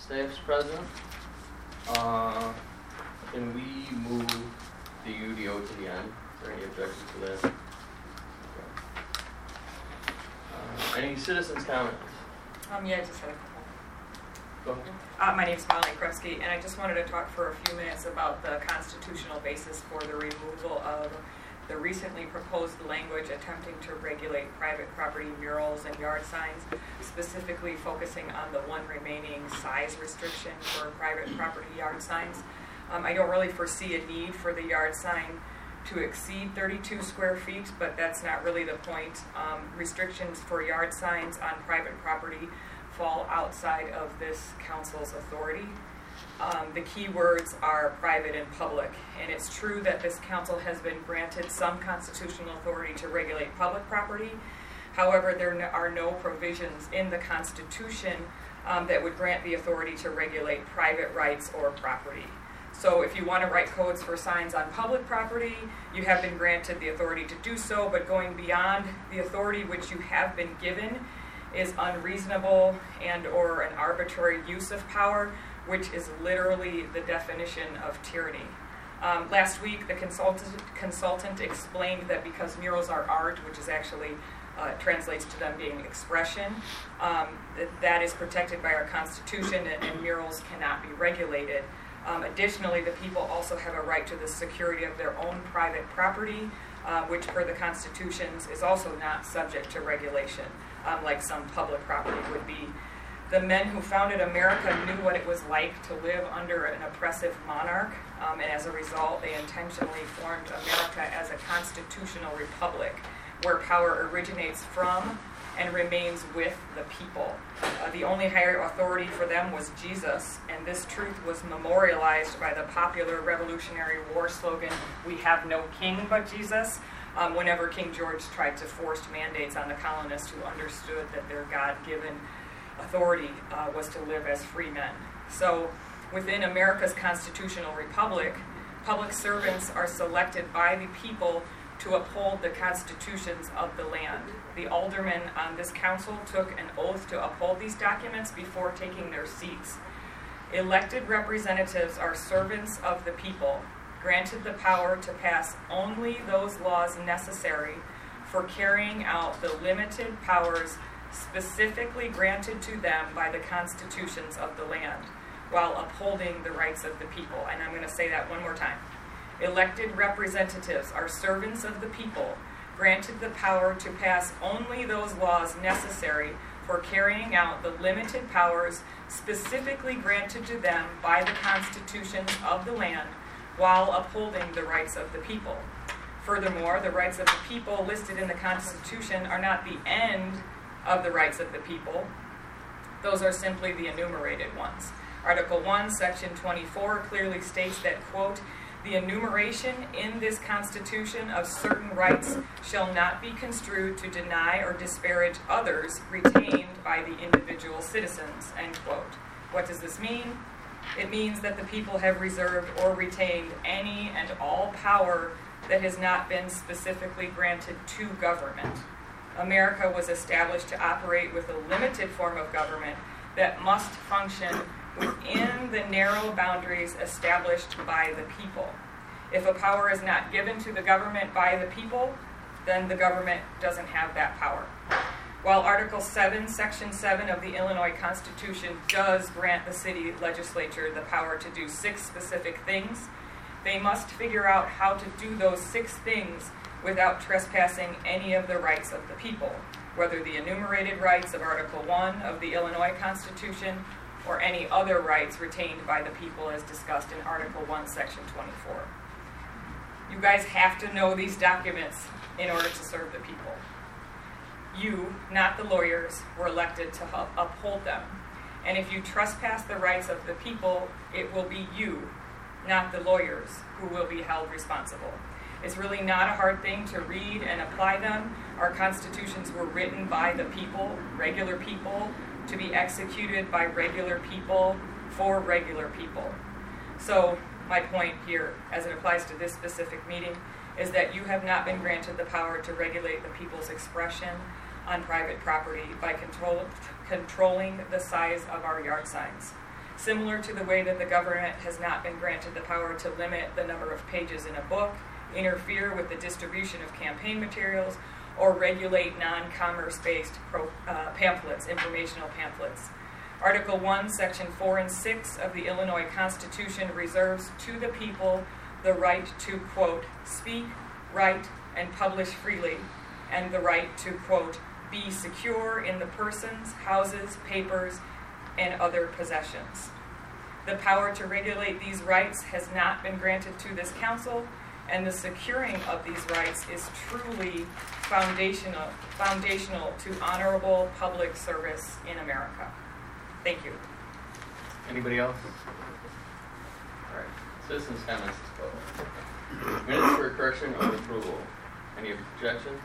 Staff's present. Can we move the UDO to the end? Is there any objection to that? Okay. Any citizens' comments? Yeah, I just had a couple. Go ahead. My name's Molly Kresge, and I just wanted to talk for a few minutes about the constitutional basis for the removal of the recently proposed language attempting to regulate private property murals and yard signs, specifically focusing on the one remaining size restriction for private property yard signs. I don't really foresee a need for the yard sign to exceed 32 square feet, but that's not really the point. Restrictions for yard signs on private property fall outside of this council's authority. The key words are private and public, and it's true that this council has been granted some constitutional authority to regulate public property. However, there are no provisions in the Constitution that would grant the authority to regulate private rights or property. So if you want to write codes for signs on public property, you have been granted the authority to do so, but going beyond the authority which you have been given is unreasonable and or an arbitrary use of power, which is literally the definition of tyranny. Last week, the consultant explained that because murals are art, which is actually translates to them being expression, that is protected by our Constitution, and murals cannot be regulated. Additionally, the people also have a right to the security of their own private property, which per the Constitutions is also not subject to regulation, like some public property would be. The men who founded America knew what it was like to live under an oppressive monarch, and as a result, they intentionally formed America as a constitutional republic, where power originates from and remains with the people. The only higher authority for them was Jesus, and this truth was memorialized by the popular Revolutionary War slogan, "We have no king but Jesus," whenever King George tried to force mandates on the colonists who understood that their God-given authority was to live as free men. So within America's constitutional republic, public servants are selected by the people to uphold the constitutions of the land. The aldermen on this council took an oath to uphold these documents before taking their seats. Elected representatives are servants of the people, granted the power to pass only those laws necessary for carrying out the limited powers specifically granted to them by the constitutions of the land, while upholding the rights of the people. And I'm going to say that one more time. Elected representatives are servants of the people, granted the power to pass only those laws necessary for carrying out the limited powers specifically granted to them by the constitutions of the land, while upholding the rights of the people. Furthermore, the rights of the people listed in the Constitution are not the end of the rights of the people. Those are simply the enumerated ones. Article 1, Section 24 clearly states that, quote, "The enumeration in this Constitution of certain rights shall not be construed to deny or disparage others retained by the individual citizens," end quote. What does this mean? It means that the people have reserved or retained any and all power that has not been specifically granted to government. America was established to operate with a limited form of government that must function within the narrow boundaries established by the people. If a power is not given to the government by the people, then the government doesn't have that power. While Article 7, Section 7 of the Illinois Constitution does grant the city legislature the power to do 6 specific things, they must figure out how to do those 6 things without trespassing any of the rights of the people, whether the enumerated rights of Article 1 of the Illinois Constitution or any other rights retained by the people as discussed in Article 1, Section 24. You guys have to know these documents in order to serve the people. You, not the lawyers, were elected to uphold them. And if you trespass the rights of the people, it will be you, not the lawyers, who will be held responsible. It's really not a hard thing to read and apply them. Our constitutions were written by the people, regular people, to be executed by regular people for regular people. So my point here, as it applies to this specific meeting, is that you have not been granted the power to regulate the people's expression on private property by controlling the size of our yard signs. similar to the way that the government has not been granted the power to limit the number of pages in a book, interfere with the distribution of campaign materials, or regulate non-commerce-based pamphlets, informational pamphlets. Article 1, Section 4 and 6 of the Illinois Constitution reserves to the people the right to, quote, speak, write, and publish freely, and the right to, quote, be secure in the persons, houses, papers, and other possessions. The power to regulate these rights has not been granted to this council, and the securing of these rights is truly foundational to honorable public service in America. Thank you. Anybody else? All right. Citizens' comments as well. Minutes for correction or approval. Any objections?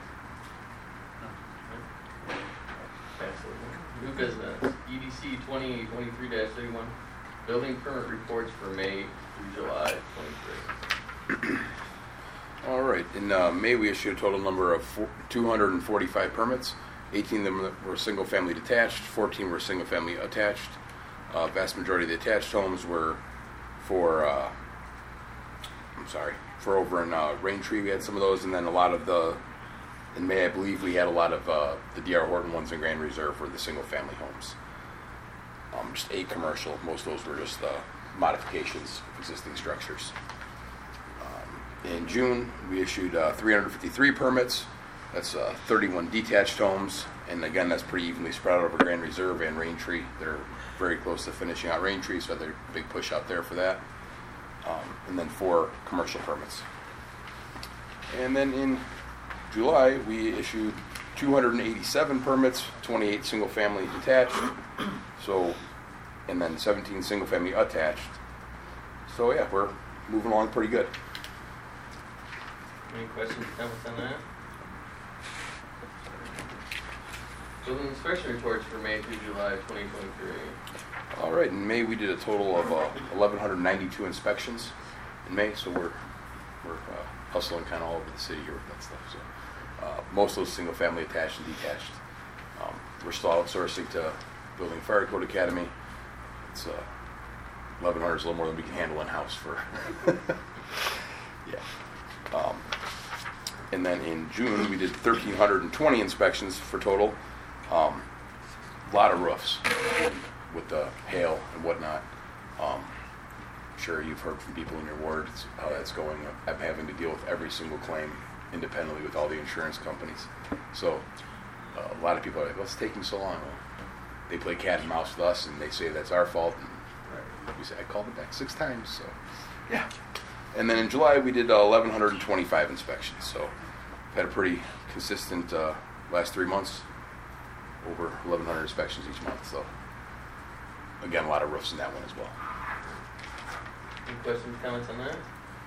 No. Absolutely. New business. EDC 2023-31. Building permit reports for May through July 23. All right. In May, we issued a total number of 245 permits. 18 of them were single-family detached. 14 were single-family attached. Vast majority of the attached homes were for over in Raintree. We had some of those, and then a lot of in May, I believe we had a lot of the D.R. Horton ones in Grand Reserve were the single-family homes. Just 8 commercial. Most of those were just modifications of existing structures. In June, we issued 353 permits. That's 31 detached homes, and again, that's pretty evenly spread out over Grand Reserve and Raintree. They're very close to finishing out Raintree, so there's a big push out there for that. And then 4 commercial permits. And then in July, we issued 287 permits, 28 single-family detached, and then 17 single-family attached. So yeah, we're moving along pretty good. Any questions or comments on that? Building inspection reports for May through July 2023. All right, in May we did a total of 1,192 inspections in May, so we're hustling kind of all over the city here with that stuff. So most of those single-family attached and detached. We're still outsourcing to Building Fire Code Academy. It's 1,100 is a little more than we can handle in-house for. Yeah. And then in June, we did 1,320 inspections for total. A lot of roofs with the hail and whatnot. I'm sure you've heard from people in your ward how that's going. I'm having to deal with every single claim independently with all the insurance companies. So a lot of people are like, what's taking so long? Well, they play cat and mouse with us, and they say that's our fault. And we say, I called it back 6 times. So, yeah. And then in July, we did 1,125 inspections. So we've had a pretty consistent last 3 months, over 1,100 inspections each month. So, again, a lot of roofs in that one as well. Any questions, comments on that?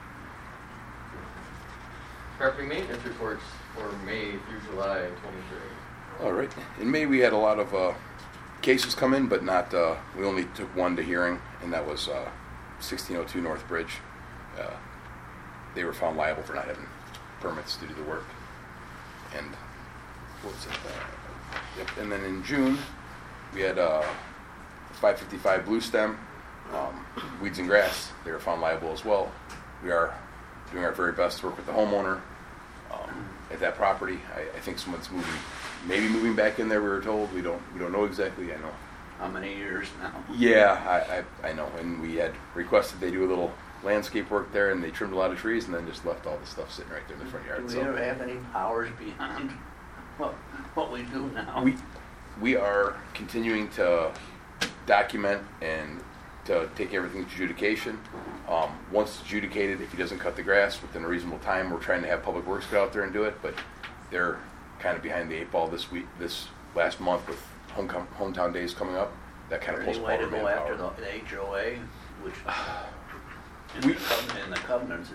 Property maintenance reports for May through July 23. All right. In May, we had a lot of cases come in, but not. We only took one to hearing, and that was 1602 North Bridge. They were found liable for not having permits to do the work. And what was it? Yep. And then in June, we had 555 Blue Stem, Weeds and Grass. They were found liable as well. We are doing our very best to work with the homeowner at that property. I think someone's maybe moving back in there. We were told. We don't know exactly. I know. How many years now? Yeah, I know. And we had requested they do a little landscape work there, and they trimmed a lot of trees, and then just left all the stuff sitting right there in the front yard. Do we ever have any powers beyond what we do now? We are continuing to document and to take everything to adjudication. Once it's adjudicated, if he doesn't cut the grass within a reasonable time, we're trying to have Public Works get out there and do it, but they're kind of behind the 8 ball this last month with hometown days coming up. That kind of pulls forward manpower. Any way to go after the HOA, which in the covenants,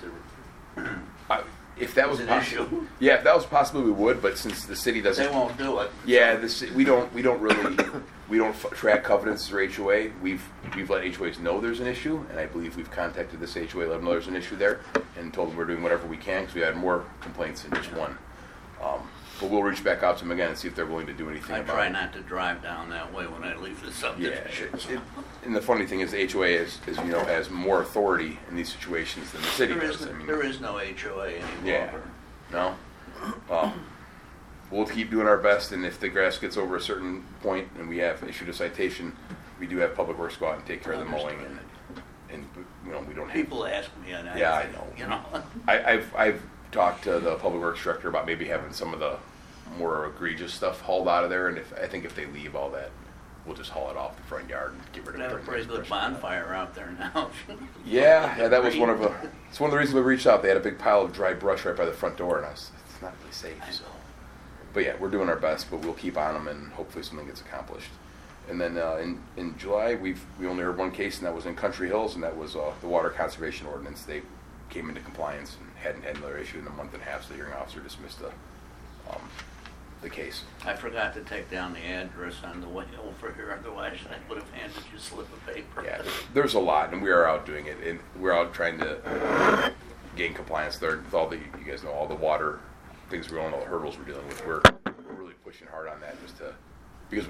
if that was an issue. Yeah, if that was possible, we would. But since the city doesn't, they won't do it. Yeah, we don't track covenants through HOA. We've let HOAs know there's an issue, and I believe we've contacted this HOA, let them know there's an issue there, and told them we're doing whatever we can because we had more complaints than just one. But we'll reach back out to them again and see if they're willing to do anything I about try it. not to drive down that way when I leave the Yeah, subdivision. and the funny thing is, the HOA, as you know, has more authority in these situations than the city does. There is no HOA any Yeah. longer. No? Well, we'll keep doing our best, and if the grass gets over a certain point and we have issued a citation, we do have Public Works go out and take care of the mowing, and you know, we don't have... People ask me, and Yeah, I know. You know. I've talked to the Public Works Director about maybe having some of the more egregious stuff hauled out of there, and I think if they leave all that, we'll just haul it off the front yard and get rid We of it. have a pretty good bonfire out there now. Yeah, that was it's one of the reasons we reached out. They had a big pile of dry brush right by the front door, and it's not really safe. So. But yeah, we're doing our best, but we'll keep on them, and hopefully something gets accomplished. And then in July, we only heard one case, and that was in Country Hills, and that was the water conservation ordinance. They came into compliance and hadn't had another issue in a month and a half, so the hearing officer dismissed the case. I forgot to take down the address on the way over here, otherwise I would have handed you a slip of paper. Yeah, there's a lot, and we are out doing it, and we're out trying to gain compliance there with all the, you guys know, all the water things we're on, all the hurdles we're dealing with. We're really pushing hard on that because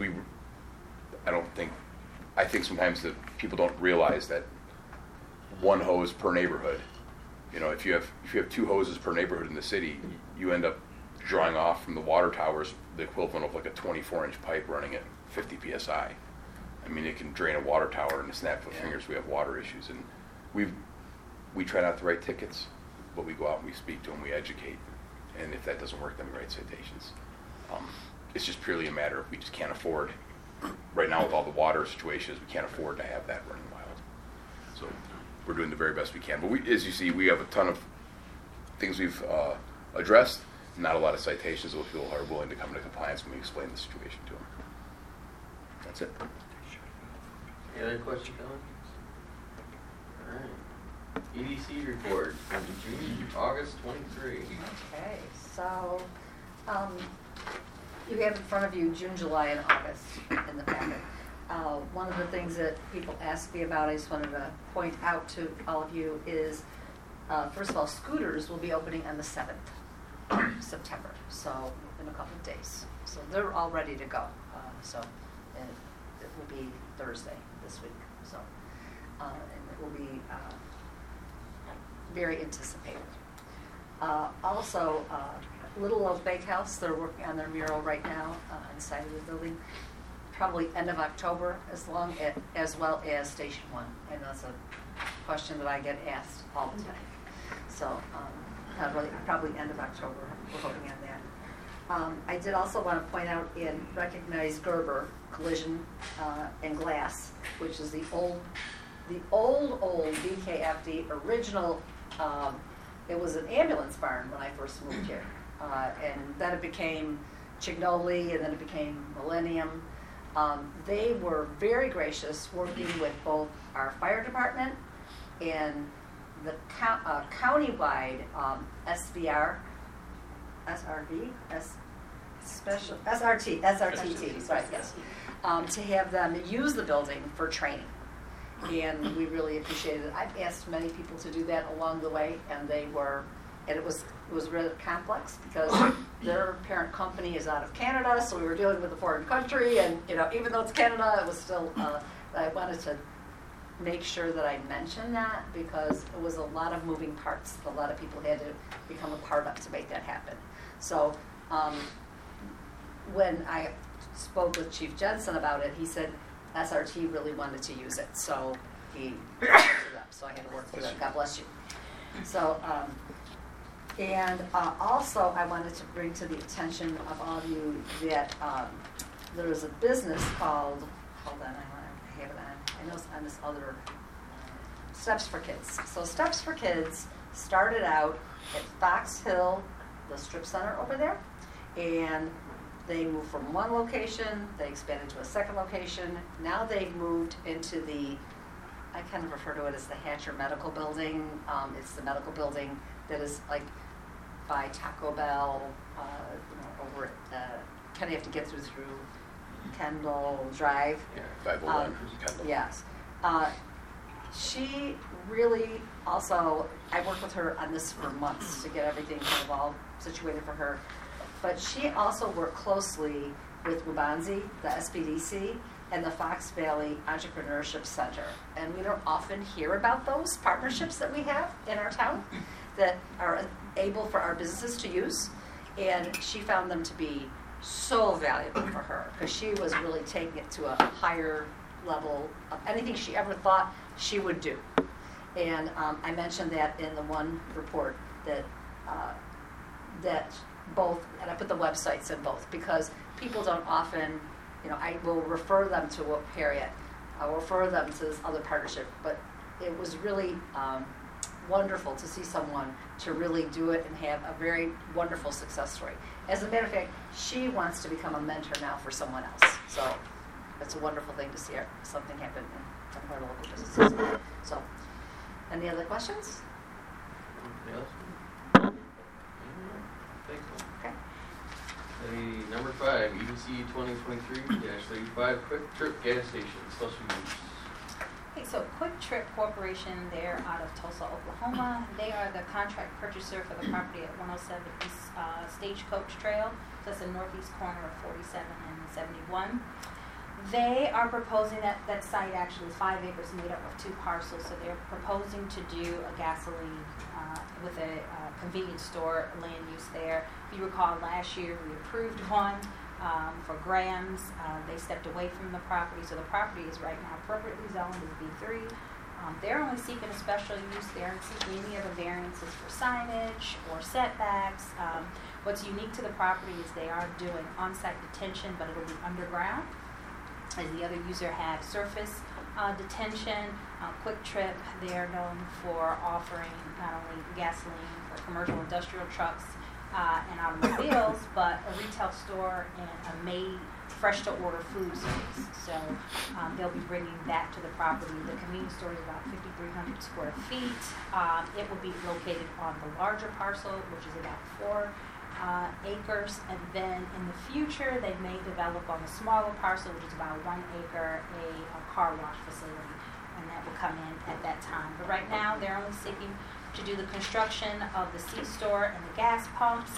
I think sometimes that people don't realize that one hose per neighborhood. You know, if you have two hoses per neighborhood in the city, you end up drawing off from the water towers the equivalent of like a 24-inch pipe running at 50 psi. I mean, it can drain a water tower in a snap of fingers. We have water issues, and we try not to write tickets, but we go out and we speak to them, we educate, and if that doesn't work, then we write citations. It's just purely a matter of we just can't afford. Right now, with all the water situations, we can't afford to have that running wild. So we're doing the very best we can. But as you see, we have a ton of things we've addressed. Not a lot of citations, so people are willing to come into compliance when we explain the situation to them. That's it. Any other questions, Ellen? All right. EDC report from August 23. Okay, so you have in front of you June, July, and August in the packet. One of the things that people ask me about, I just wanted to point out to all of you is, first of all, Scooters will be opening on the 7th. September, so in a couple of days. So they're all ready to go. And it will be Thursday this week. So, and it will be very anticipated. Also, Little Oak Bakehouse, they're working on their mural right now inside of the building. Probably end of October, as well as Station 1. And that's a question that I get asked all the time. So. Probably end of October, we're hoping on that. I did also want to point out and recognize Gerber Collision and Glass, which is the old BKFD original. It was an ambulance barn when I first moved here, and then it became Chignoli, and then it became Millennium. They were very gracious, working with both our fire department and the countywide SRTT, right, yes, to have them use the building for training. And we really appreciated it. I've asked many people to do that along the way, and it was rather complex because their parent company is out of Canada, so we were dealing with a foreign country, and even though it's Canada, it was still, I wanted to make sure that I mention that because it was a lot of moving parts. A lot of people had to become a part of to make that happen. So when I spoke with Chief Jensen about it, he said SRT really wanted to use it. So he so I had to work through that. God bless you. So and also I wanted to bring to the attention of all of you that there is a business called, hold on, I have it on. I know it's on this other Steps for Kids. So Steps for Kids started out at Fox Hill, the strip center over there, and they moved from one location, they expanded to a second location. Now they've moved into I kind of refer to it as the Hatcher Medical Building. It's the medical building that is like by Taco Bell, over at, kind of have to get through Kendall Drive. Yeah, 501 Kendall. Yes. She really also, I worked with her on this for months to get everything kind of all situated for her. But she also worked closely with Wabanzi, the SBDC, and the Fox Valley Entrepreneurship Center. And we don't often hear about those partnerships that we have in our town that are able for our businesses to use. And she found them to be so valuable for her because she was really taking it to a higher level of anything she ever thought she would do. And I mentioned that in the one report that that both, and I put the websites in both because people don't often, I will refer them to Harriet, I will refer them to this other partnership, but it was really wonderful to see someone to really do it and have a very wonderful success story. As a matter of fact, she wants to become a mentor now for someone else. So it's a wonderful thing to see something happen in some of our local businesses. So, any other questions? Anything else? Thanks. Okay. Number 5, EDC 2023-35, Quick Trip Gas Station, special use. Okay, so Quick Trip Corporation, they're out of Tulsa, Oklahoma. They are the contract purchaser for the property at 107 East Stagecoach Trail. So that's the northeast corner of 47 and 71. They are proposing that site actually is 5 acres made up of 2 parcels. So they're proposing to do a gasoline with a convenience store land use there. If you recall, last year we approved one for Grams. They stepped away from the property, so the property is right now appropriately zoned as B3. They're only seeking a special use. They aren't seeking any other variances for signage or setbacks. What's unique to the property is they are doing on-site detention, but it'll be underground, as the other user had surface detention. Quick Trip, they are known for offering not only gasoline for commercial industrial trucks and automobiles, but a retail store and a made fresh-to-order food service. So they'll be bringing that to the property. The convenience store is about 5,300 square feet. It will be located on the larger parcel, which is about 4 acres, and then in the future they may develop on the smaller parcel, which is about 1 acre, a car wash facility, and that will come in at that time. But right now they're only seeking to do the construction of the C-store and the gas pumps.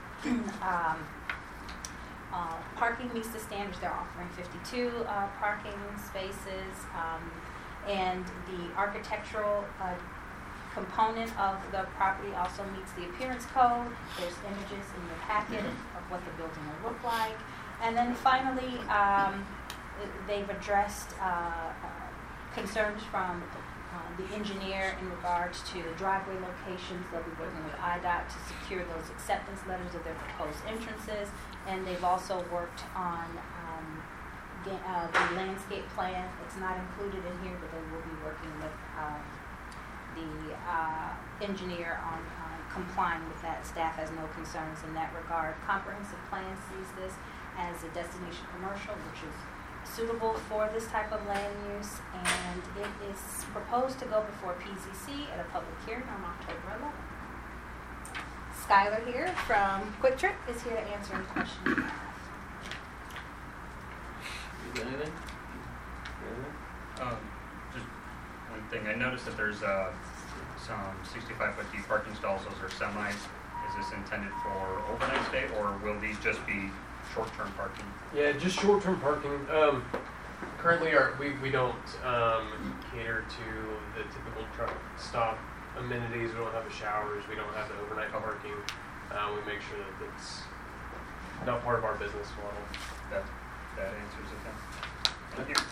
Parking meets the standards. They're offering 52 parking spaces, and the architectural component of the property also meets the appearance code. There's images in your packet of what the building will look like. And then finally, they've addressed concerns from the engineer in regards to the driveway locations. They'll be working with IDOT to secure those acceptance letters of their proposed entrances. And they've also worked on the landscape plan. It's not included in here, but they will be working with the engineer on complying with that. Staff has no concerns in that regard. Comprehensive plan sees this as a destination commercial, which is suitable for this type of land use, and it is proposed to go before PZC at a public hearing on October 11th. Skylar here from Quick Trip is here to answer any questions you have. Anything? Just one thing. I noticed that there's some 65-foot deep parking stalls. Those are semis. Is this intended for overnight stay, or will these just be short-term parking? Yeah, just short-term parking. Currently, we don't cater to the typical truck stop amenities. We don't have the showers. We don't have the overnight parking. We make sure that it's not part of our business model. That answers it then. Thank you.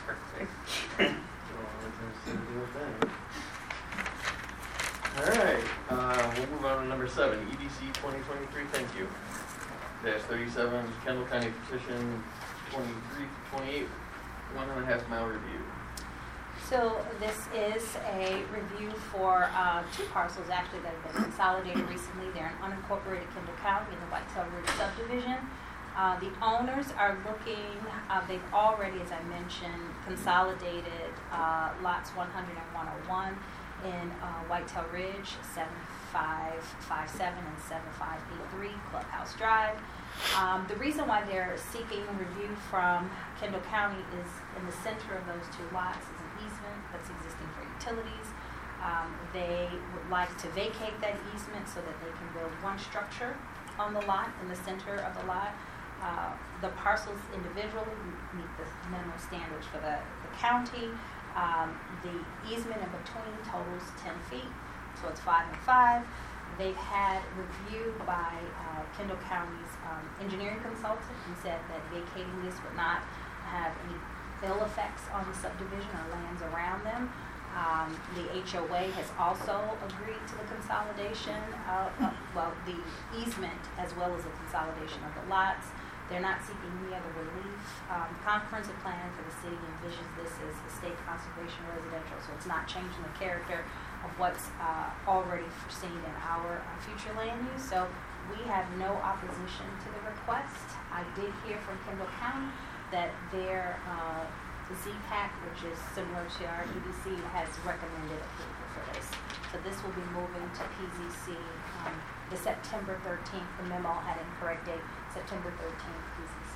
Alright, we'll move on to number 7, EDC 2023, thank you. -37, Kendall County Petition 23-28, 1.5 mile review. So this is a review for 2 parcels actually that have been consolidated recently. They're in unincorporated Kendall County in the Whitetail Ridge subdivision. The owners are looking, they've already, as I mentioned, consolidated lots 100 and 101 in Whitetail Ridge, 7557 and 7583 Clubhouse Drive. The reason why they're seeking review from Kendall County is in the center of those 2 lots is an easement that's existing for utilities. They would like to vacate that easement so that they can build one structure on the lot, in the center of the lot. The parcels individually meet the minimum standards for the county. The easement in between totals 10 feet, so it's 5 and 5. They've had review by Kendall County's engineering consultant, who said that vacating this would not have any ill effects on the subdivision or lands around them. The HOA has also agreed to the consolidation the easement as well as the consolidation of the lots. They're not seeking any other relief. Comprehensive plan for the city envisions this as estate conservation residential, so it's not changing the character of what's already foreseen in our future land use. So we have no opposition to the request. I did hear from Kendall County that their ZPAC, which is similar to our EDC, has recommended approval for this. So this will be moving to PZC the September 13th. The memo had an incorrect date, September 13th, PZC.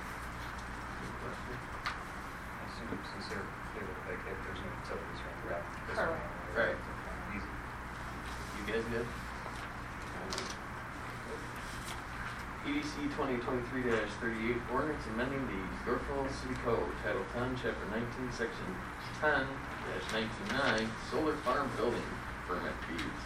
I assume since they would vacate, there's no utilities right now. Correct. Right. Easy. You guys good? EDC 2023-38, ordinance amending the Yorkville City Code, Title 10, Chapter 19, Section 10-19.9, solar farm building permit fees.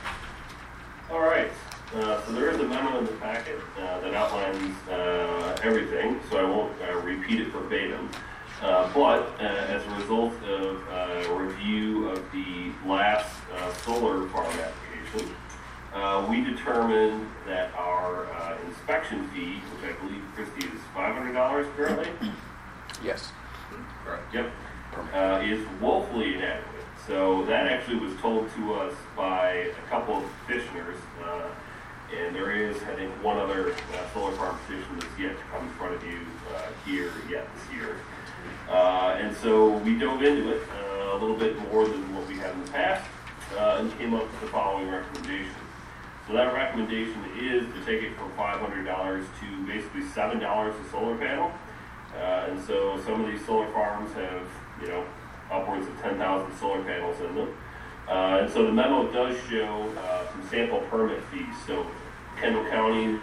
All right, so there is a memo in the packet that outlines everything, so I won't repeat it verbatim. But as a result of a review of the last solar farm application, we determined that our inspection fee, which I believe, Christie, is $500 currently? Yes. Yep. Is woefully inadequate. So that actually was told to us by a couple of petitioners, and there is, I think, one other solar farm petition that's yet to come in front of you here yet this year. And so we dove into it a little bit more than what we had in the past, and came up with the following recommendation. So that recommendation is to take it from $500 to basically $7 a solar panel. And so some of these solar farms have, upwards of 10,000 solar panels in them. And so the memo does show some sample permit fees. So Kendall County's,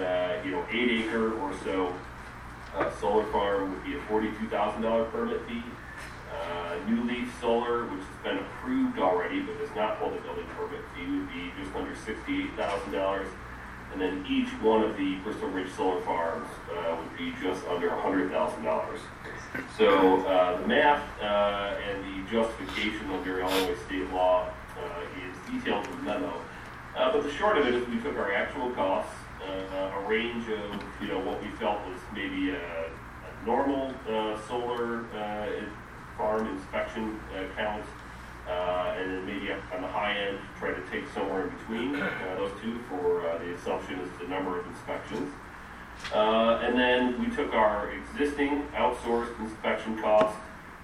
8-acre or so solar farm would be a $42,000 permit fee. New Leaf Solar, which has been approved already but does not hold a building permit fee, would be just under $68,000. And then each one of the Bristol Ridge solar farms would be just under $100,000. So the math and the justification under Illinois state law is detailed in the memo. But the short of it is we took our actual costs, a range of what we felt was maybe a normal solar farm inspection count, and then maybe on the high end try to take somewhere in between those two for the assumption is the number of inspections. And then we took our existing outsourced inspection cost,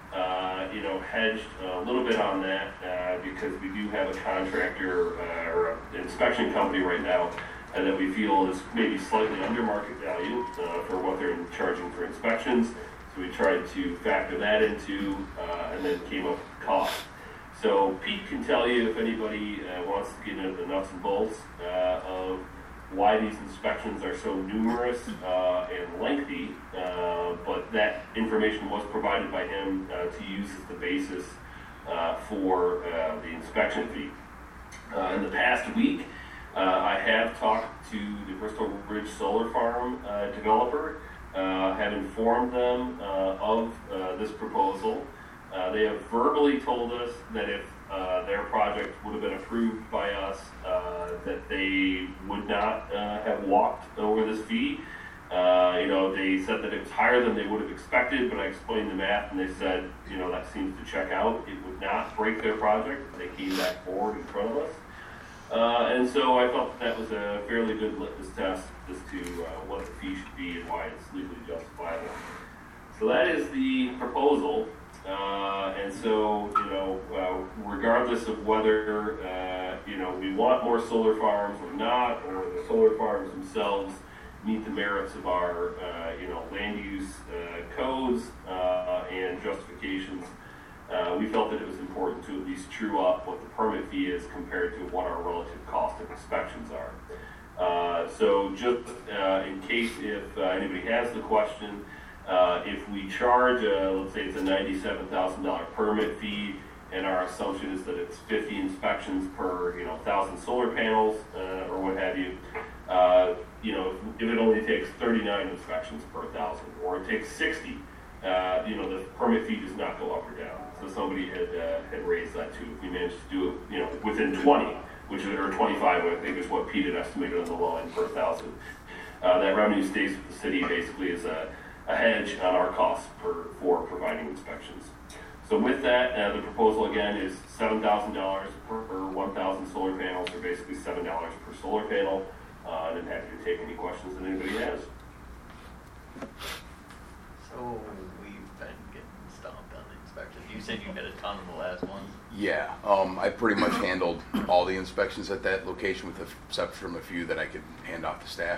hedged a little bit on that because we do have a contractor or an inspection company right now that we feel is maybe slightly under market value for what they're charging for inspections. So we tried to factor that into and then came up with the cost. So Pete can tell you if anybody wants to get into the nuts and bolts of why these inspections are so numerous and lengthy, but that information was provided by him to use as the basis for the inspection fee. In the past week, I have talked to the Bristol Ridge Solar Farm developer, have informed them of this proposal. They have verbally told us that if their project would have been approved by us, that they would not have walked over this fee. They said that it was higher than they would have expected, but I explained the math and they said, that seems to check out. It would not break their project. They came back forward in front of us. And so I felt that was a fairly good litmus test as to what the fee should be and why it's legally justifiable. So that is the proposal. And so, regardless of whether, we want more solar farms or not, or the solar farms themselves meet the merits of our, land use codes and justifications, we felt that it was important to at least true up what the permit fee is compared to what our relative cost of inspections are. So just in case if anybody has the question, if we charge, let's say it's a $97,000 permit fee, and our assumption is that it's 50 inspections per 1,000 solar panels or what have you. If it only takes 39 inspections per 1,000, or it takes 60, the permit fee does not go up or down. So somebody had raised that too. If we managed to do it, within 20, or 25, I think is what Pete had estimated on the line per 1,000. That revenue stays with the city basically as a hedge on our costs for providing inspections. So with that, the proposal again is $7,000 per 1,000 solar panels, or basically $7 per solar panel. And I'm happy to take any questions that anybody has. So we've been getting stomped on the inspections. You said you had a ton of the last one. Yeah, I pretty much handled all the inspections at that location, with the exception from a few that I could hand off to staff.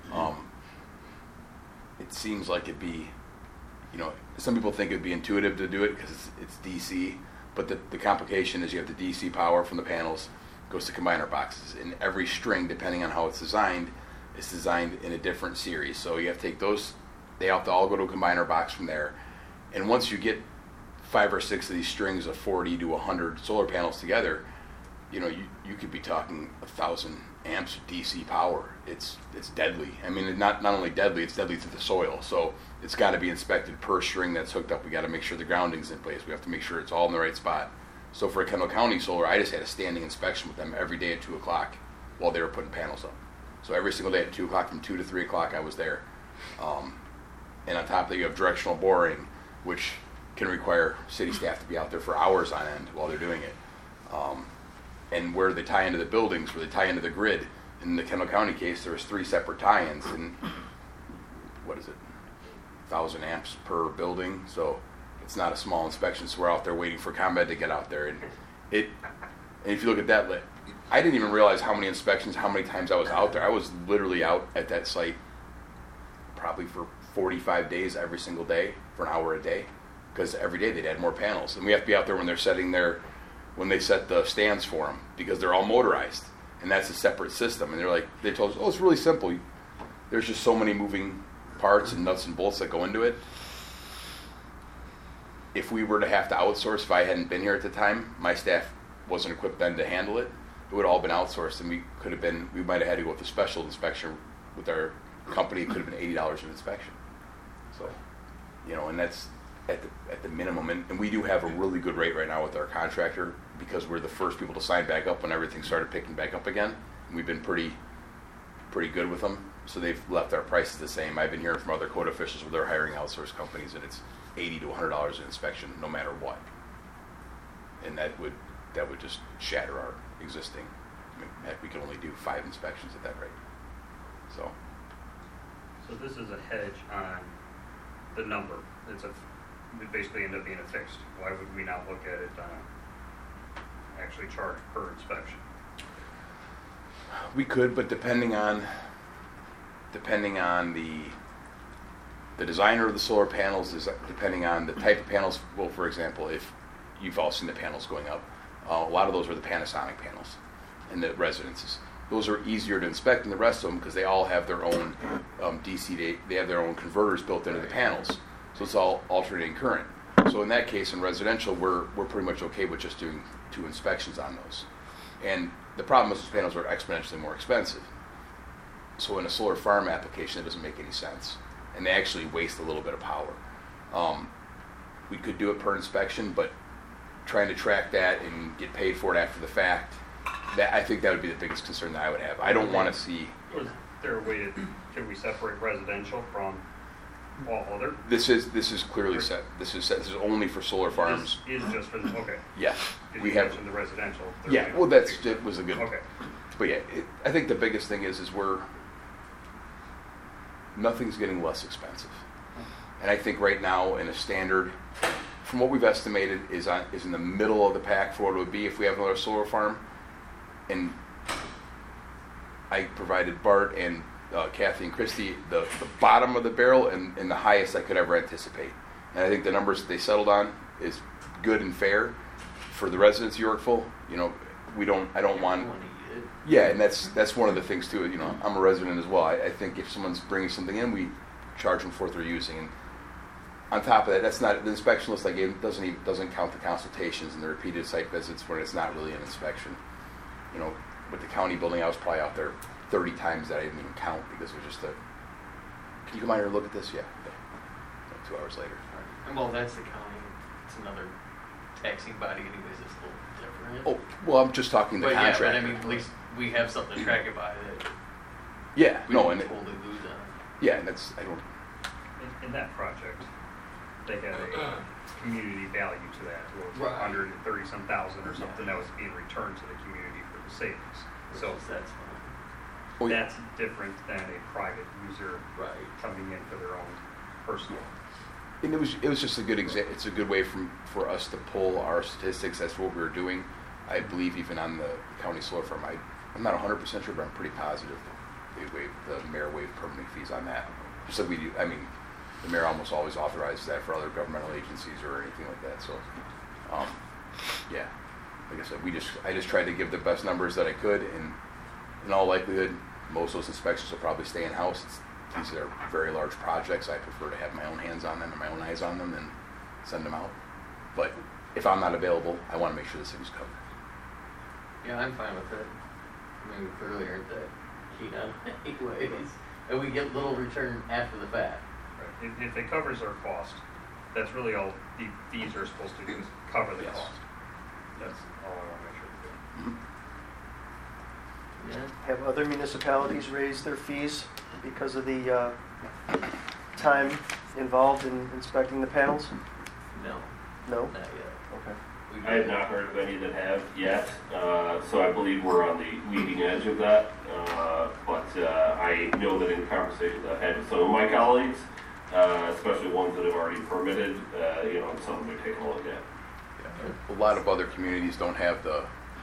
It seems like it'd be, some people think it'd be intuitive to do it because it's DC, but the complication is you have the DC power from the panels, goes to combiner boxes, and every string, depending on how it's designed, is designed in a different series. So you have to take those, they have to all go to a combiner box from there, and once you get 5 or 6 of these strings of 40 to 100 solar panels together, you could be talking 1,000 amps of DC power. It's deadly. I mean, not only deadly, it's deadly to the soil. So it's got to be inspected per string that's hooked up. We got to make sure the grounding's in place. We have to make sure it's all in the right spot. So for Kendall County Solar, I just had a standing inspection with them every day at 2 o'clock while they were putting panels up. So every single day at 2 o'clock, from 2 to 3 o'clock, I was there. And on top of that, you have directional boring, which can require city staff to be out there for hours on end while they're doing it. And where they tie into the buildings, where they tie into the grid. In the Kendall County case, there was 3 separate tie-ins, and 1,000 amps per building. So it's not a small inspection. So we're out there waiting for ComEd to get out there, and if you look at that, I didn't even realize how many inspections, how many times I was out there. I was literally out at that site probably for 45 days every single day for an hour a day, because every day they'd add more panels, and we have to be out there when they're setting when they set the stands for them, because they're all motorized, and that's a separate system. And they told us, it's really simple. There's just so many moving parts and nuts and bolts that go into it. If we were to have to outsource, if I hadn't been here at the time, my staff wasn't equipped then to handle it. It would have all been outsourced, and we might have had to go with a special inspection with our company. It could have been $80 an inspection. So, and that's at the minimum. And we do have a really good rate right now with our contractor, because we're the first people to sign back up when everything started picking back up again. And we've been pretty good with them. So they've left our prices the same. I've been hearing from other code officials where they're hiring outsourced companies, and it's $80 to $100 an inspection no matter what. And that would just shatter our existing. Heck, we can only do 5 inspections at that rate. So this is a hedge on the number. It basically end up being a fixed. Why would we not look at it actually charge per inspection? We could, but depending on the designer of the solar panels, depending on the type of panels. Well, for example, if you've all seen the panels going up, a lot of those are the Panasonic panels in the residences. Those are easier to inspect than the rest of them, because they all have their own DC. They have their own converters built into the panels, so it's all alternating current. So in that case, in residential, we're pretty much okay with just doing 2 inspections on those. And the problem is those panels are exponentially more expensive. So in a solar farm application, it doesn't make any sense, and they actually waste a little bit of power. We could do it per inspection, but trying to track that and get paid for it after the fact, I think that would be the biggest concern that I would have. I don't want to see. Is there a way can we separate residential from all other? This is clearly set. This is only for solar farms. This is just for the, okay. Yes, we have the residential. Yeah, well, it was a good. Okay. But yeah, I think the biggest thing is nothing's getting less expensive, and I think right now in a standard, from what we've estimated, is in the middle of the pack for what it would be if we have another solar farm. And I provided Bart and Kathy and Christy the bottom of the barrel and the highest I could ever anticipate. And I think the numbers that they settled on is good and fair for the residents of Yorkville. I don't want. Yeah, and that's one of the things too. You know, I'm a resident as well. I think if someone's bringing something in, we charge them for what they're using. And on top of that, that's not the inspection list I gave doesn't count the consultations and the repeated site visits when it's not really an inspection. You know, with the county building, I was probably out there 30 times that I didn't even count because it was just a. Can you come out here and look at this? Yeah. Okay. Like 2 hours later. And well, that's the county. It's another taxing body, anyways. It's a little different. Oh, well, I'm just talking the but contractor. yeah, but I mean, at least we have something to track it by that. Yeah. We No, don't and totally lose on. yeah, and that's I don't. In that project, they had a community value to that, it was Right. 130-some thousand or something that was being returned to the community for the savings. So That's fine. Oh, yeah. that's different than a private user Right. coming in for their own personal. And it was just a good it's a good way for us to pull our statistics as to what we were doing. I believe even on the county solar farm, I'm not 100% sure, but I'm pretty positive the mayor waived permitting fees on that. Just like we do. I mean, the mayor almost always authorizes that for other governmental agencies or anything like that. So, yeah, like I said, I just tried to give the best numbers that I could, and in all likelihood, most of those inspections will probably stay in house. These are very large projects. I prefer to have my own hands on them and my own eyes on them than send them out. But if I'm not available, I want to make sure the city's covered. Yeah, I'm fine with it. I mean, we clearly aren't that keen on it anyways. And we get little return after the fact. Right. If it covers our cost, that's really all the fees are supposed to do is cover the Yes. cost. That's all I want to make sure we do. Mm-hmm. Yeah. Have other municipalities raised their fees because of the time involved in inspecting the panels? No, No? not yet. Okay. We I have not heard of any that have yet, so I believe we're on the leading edge of that. But I know that in conversations I've had with some of my colleagues, especially ones that have already permitted, it's something they're taking a look at. A lot of other communities don't have the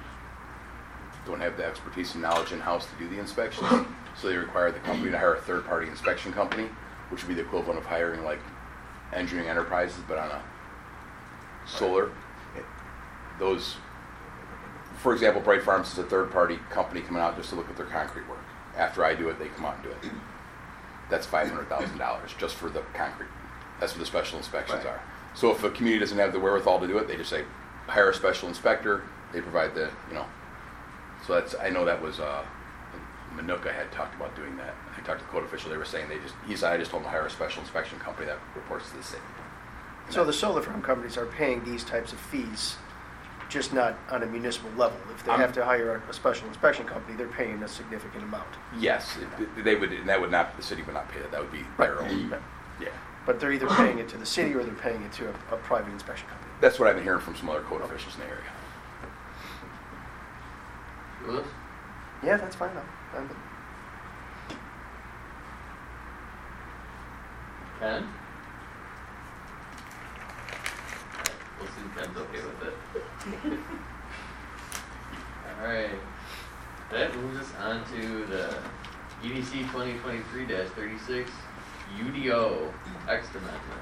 expertise and knowledge in house to do the inspections, so they require the company to hire a third-party inspection company, which would be the equivalent of hiring like Engineering Enterprises, but on a solar. Those, for example, Bright Farms is a third-party company coming out just to look at their concrete work. After I do it, they come out and do it. That's $500,000 just for the concrete. That's what the special inspections are. So if a community doesn't have the wherewithal to do it, they just say, hire a special inspector. They provide So that's, I know that was, Manuka had talked about doing that. I talked to the code official, they were saying he said, I just told them to hire a special inspection company that reports to the city. And So the solar farm companies are paying these types of fees, just not on a municipal level. If they have to hire a special inspection company, they're paying a significant amount. Yes, they would, and that would not, the city would not pay that. That would be their own. Right. Yeah. But they're either paying it to the city or they're paying it to a private inspection company. That's what I've been hearing from some other code officials in the area. Willis? Yeah, that's fine. I'm good. Ken? We'll see if Ken's okay with it. Alright. That moves us on to the EDC 2023-36 UDO text amendment.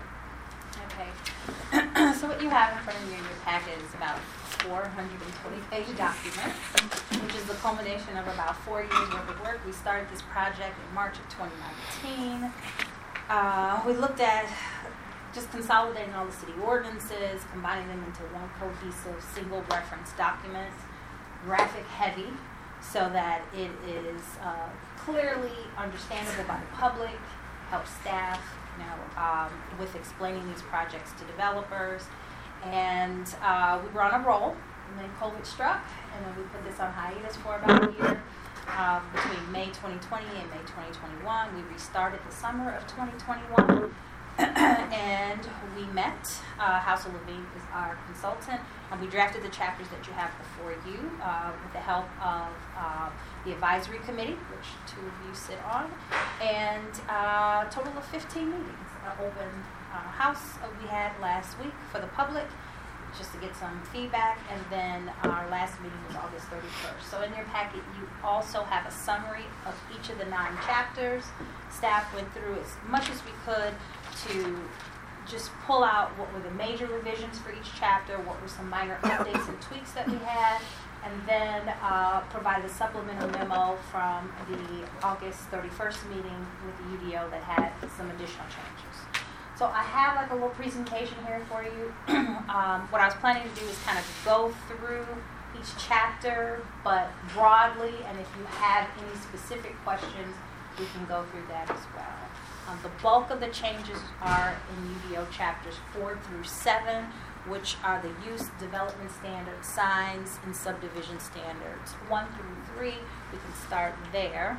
Okay. So what you have in front of you in your packet is about 420-page document, which is the culmination of about 4 years worth of work. We started this project in March of 2019. We looked at just consolidating all the city ordinances, combining them into one cohesive single reference document, graphic heavy, so that it is clearly understandable by the public, helps staff, with explaining these projects to developers. And we were on a roll, and then COVID struck, and then we put this on hiatus for about a year. Between May 2020 and May 2021, we restarted the summer of 2021, and we met. House of Levine is our consultant, and we drafted the chapters that you have before you with the help of the advisory committee, which 2 of you sit on, and a total of 15 meetings. Open house we had last week for the public, just to get some feedback, and then our last meeting was August 31st. So in your packet, you also have a summary of each of the 9 chapters. Staff went through as much as we could to just pull out what were the major revisions for each chapter, what were some minor updates and tweaks that we had, and then provide a supplemental memo from the August 31st meeting with the UDO that had some additional changes. So I have like a little presentation here for you. What I was planning to do is kind of go through each chapter, but broadly, and if you have any specific questions, we can go through that as well. The bulk of the changes are in UDO chapters 4 through 7, which are the use development standards, signs, and subdivision standards. 1 through 3, we can start there.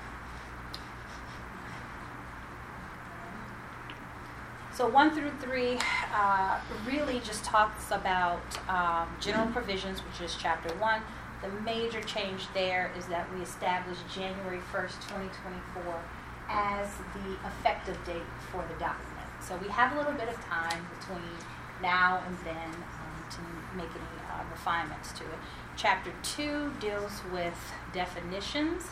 So 1 through 3 really just talks about general provisions, which is chapter 1. The major change there is that we established January 1st, 2024 as the effective date for the document. So we have a little bit of time between now and then to make any refinements to it. Chapter 2 deals with definitions.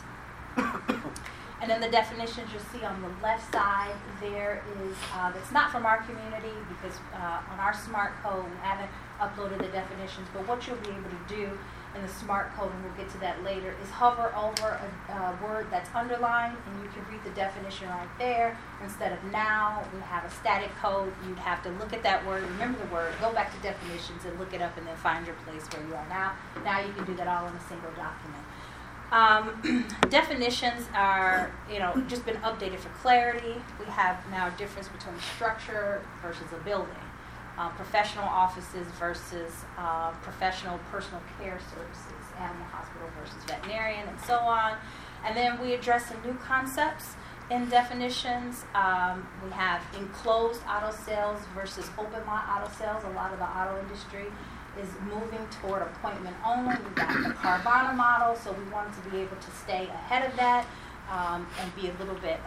And then the definitions you'll see on the left side there is, that's not from our community because on our smart code we haven't uploaded the definitions, but what you'll be able to do in the smart code, and we'll get to that later, is hover over a word that's underlined and you can read the definition right there. Instead of now, we have a static code. You'd have to look at that word, remember the word, go back to definitions and look it up and then find your place where you are now. Now you can do that all in a single document. Definitions are, just been updated for clarity. We have now a difference between structure versus a building. Professional offices versus professional personal care services, animal hospital versus veterinarian, and so on. And then we address some new concepts in definitions. We have enclosed auto sales versus open lot auto sales. A lot of the auto industry is moving toward appointment only. We've got the Carvana model, so we wanted to be able to stay ahead of that and be a little bit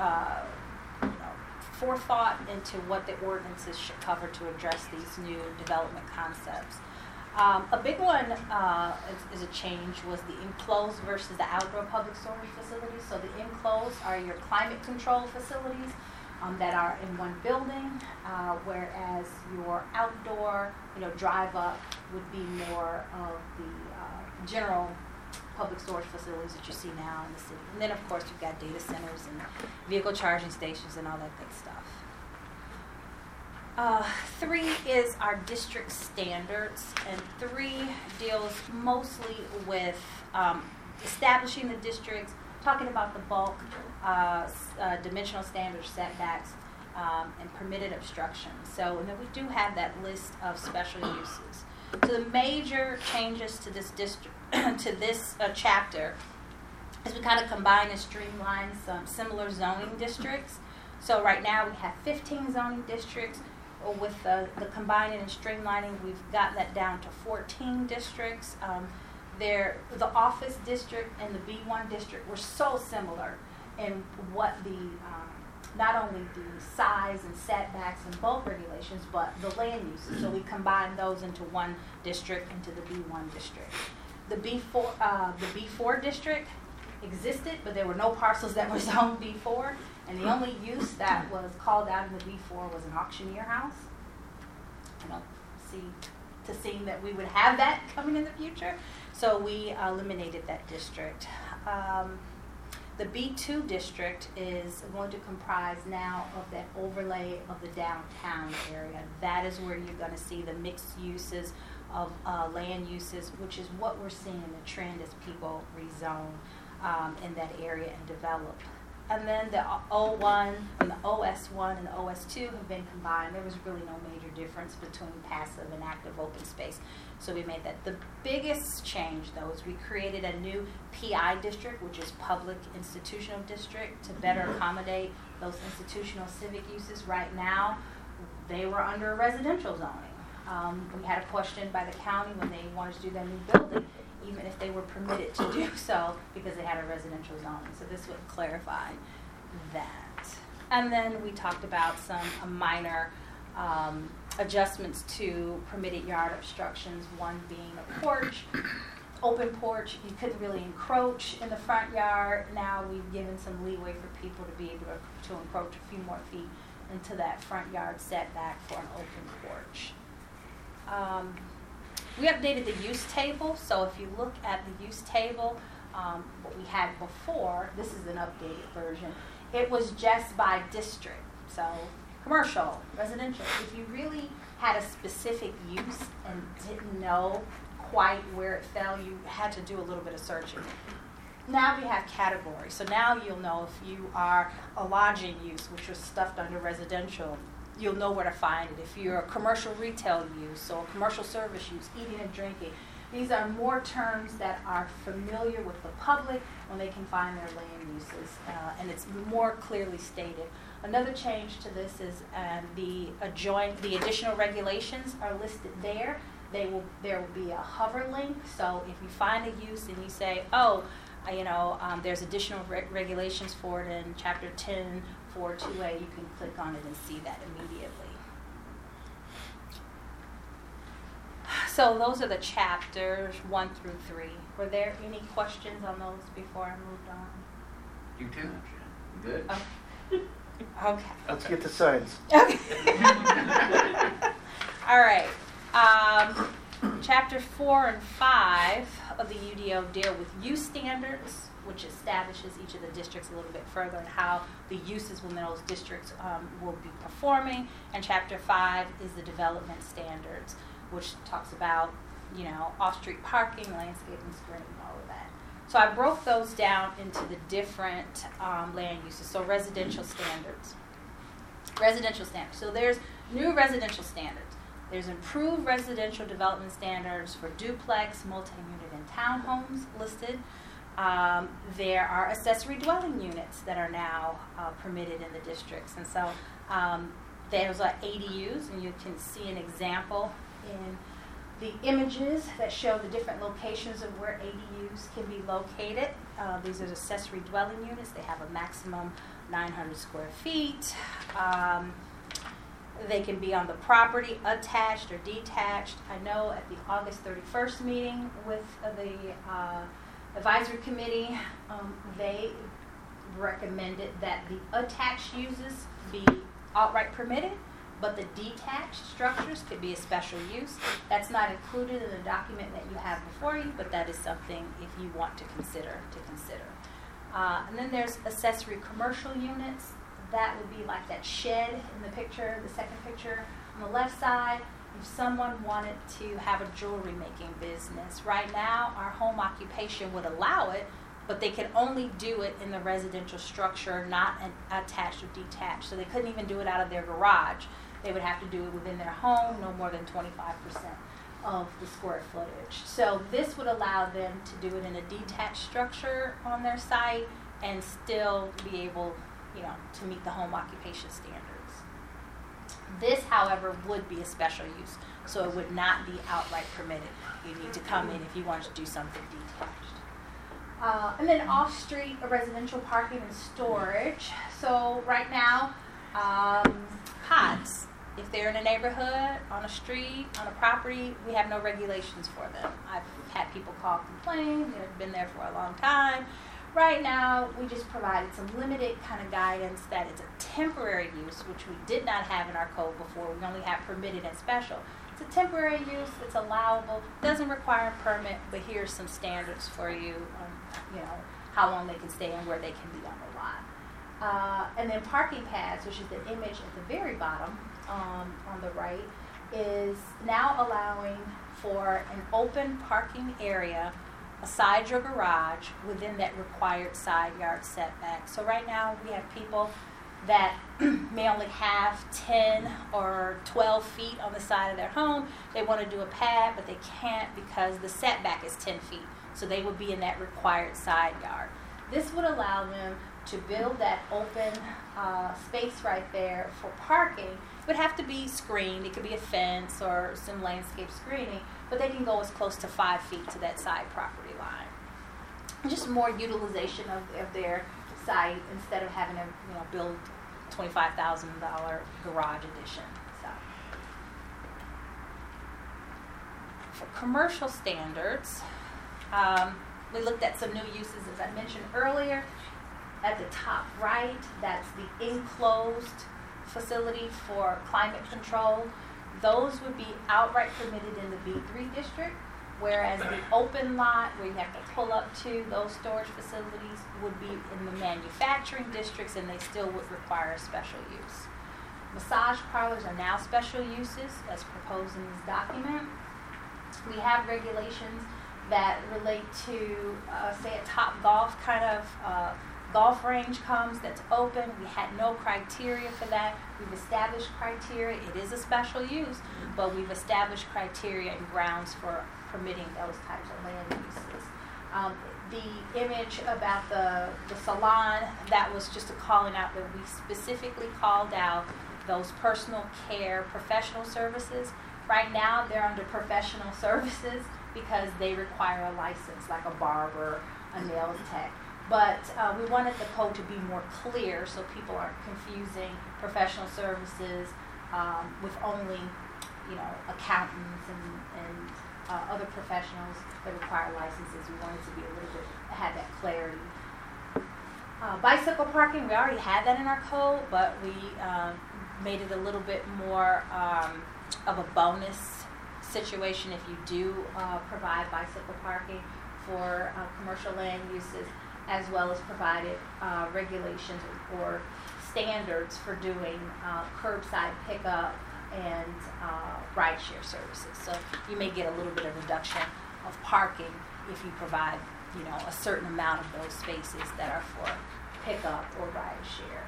forethought into what the ordinances should cover to address these new development concepts. A big one is a change was the enclosed versus the outdoor public storage facilities. So the enclosed are your climate control facilities that are in one building, whereas your outdoor, drive up would be more of the general public storage facilities that you see now in the city. And then, of course, you've got data centers and vehicle charging stations and all that good stuff. 3 is our district standards, and 3 deals mostly with establishing the districts, talking about the bulk, dimensional standards, setbacks, and permitted obstructions. So, and then we do have that list of special uses. So the major changes to this district, to this chapter, is we kind of combine and streamline some similar zoning districts. So right now we have 15 zoning districts. With the combining and streamlining, we've gotten that down to 14 districts. The office district and the B1 district were so similar in what the not only the size and setbacks and bulk regulations, but the land uses. So we combined those into one district, into the B1 district. The B4 district existed, but there were no parcels that were zoned B4, and the only use that was called out in the B4 was an auctioneer house. I don't see that we would have that coming in the future, so we eliminated that district. The B2 district is going to comprise now of that overlay of the downtown area. That is where you're going to see the mixed uses of land uses, which is what we're seeing in the trend as people rezone in that area and develop. And then the O1 and the OS1 and the OS2 have been combined. There was really no major difference between passive and active open space. So we made that. The biggest change, though, is we created a new PI district, which is public institutional district, to better accommodate those institutional civic uses. Right now, they were under residential zoning. We had a question by the county when they wanted to do their new building, even if they were permitted to do so because they had a residential zoning. So this would clarify that. And then we talked about some minor adjustments to permitted yard obstructions, one being a porch, open porch. You couldn't really encroach in the front yard. Now we've given some leeway for people to be able to encroach a few more feet into that front yard setback for an open porch. We updated the use table, so if you look at the use table, what we had before, this is an updated version, it was just by district, so commercial, residential. If you really had a specific use and didn't know quite where it fell, you had to do a little bit of searching. Now we have categories, so now you'll know if you are a lodging use, which was stuffed under residential, you'll know where to find it. If you're a commercial retail use or commercial service use, eating and drinking, these are more terms that are familiar with the public when they can find their land uses, and it's more clearly stated. Another change to this is the additional regulations are listed there. There will be a hover link, so if you find a use and you say, oh, there's additional regulations for it in Chapter 10, 4.2a, you can click on it and see that immediately. So those are the chapters 1 through 3. Were there any questions on those before I moved on? You too? Good. Okay. Let's get to signs. Okay. All right. Chapter 4 and 5 of the UDO deal with use standards, which establishes each of the districts a little bit further and how the uses within those districts will be performing. And Chapter 5 is the development standards, which talks about, off-street parking, landscaping, screening, all of that. So I broke those down into the different land uses. So residential standards. So there's new residential standards. There's improved residential development standards for duplex, multi-unit, and townhomes listed. There are accessory dwelling units that are now permitted in the districts. And so there's ADUs, and you can see an example in the images that show the different locations of where ADUs can be located. These are accessory dwelling units. They have a maximum 900 square feet. They can be on the property, attached or detached. I know at the August 31st meeting with the advisory committee, they recommended that the attached uses be outright permitted, but the detached structures could be a special use. That's not included in the document that you have before you, but that is something if you want to consider. And then there's accessory commercial units. That would be like that shed in the picture, the second picture on the left side. If someone wanted to have a jewelry making business, right now our home occupation would allow it, but they can only do it in the residential structure, not attached or detached. So they couldn't even do it out of their garage. They would have to do it within their home, no more than 25% of the square footage. So this would allow them to do it in a detached structure on their site and still be able, to meet the home occupation standards. This, however, would be a special use, so it would not be outright permitted. You need to come in if you want to do something detached. And then off-street residential parking and storage. So right now, pods. If they're in a neighborhood, on a street, on a property, we have no regulations for them. I've had people call complain, they've been there for a long time. Right now, we just provided some limited kind of guidance that it's a temporary use, which we did not have in our code before. We only have permitted and special. It's a temporary use, it's allowable, doesn't require a permit, but here's some standards for you on, how long they can stay and where they can be on the lot. And then parking pads, which is the image at the very bottom on the right, is now allowing for an open parking area aside your garage within that required side yard setback. So right now we have people that may only have 10 or 12 feet on the side of their home. They want to do a pad, but they can't because the setback is 10 feet. So they would be in that required side yard. This would allow them to build that open space right there for parking. It would have to be screened. It could be a fence or some landscape screening, but they can go as close to 5 feet to that side property line. Just more utilization of their site instead of having to build $25,000 garage addition. So, for commercial standards, we looked at some new uses, as I mentioned earlier. At the top right, that's the enclosed facility for climate control, those would be outright permitted in the B3 district, whereas the open lot where you have to pull up to those storage facilities would be in the manufacturing districts, and they still would require special use. Massage parlors are now special uses as proposed in this document. We have regulations that relate to, say, a Top Golf kind of golf range comes that's open. We had no criteria for that. We've established criteria. It is a special use, but we've established criteria and grounds for permitting those types of land uses. The image about the salon, that was just a calling out that we specifically called out those personal care professional services. Right now, they're under professional services because they require a license, like a barber, a nails tech. But we wanted the code to be more clear so people aren't confusing professional services with only, accountants and other professionals that require licenses. We wanted to be a little bit, have that clarity. Bicycle parking, we already had that in our code, but we made it a little bit more of a bonus situation if you do provide bicycle parking for commercial land uses, as well as provided regulations or standards for doing curbside pickup and rideshare services. So you may get a little bit of reduction of parking if you provide, a certain amount of those spaces that are for pickup or rideshare.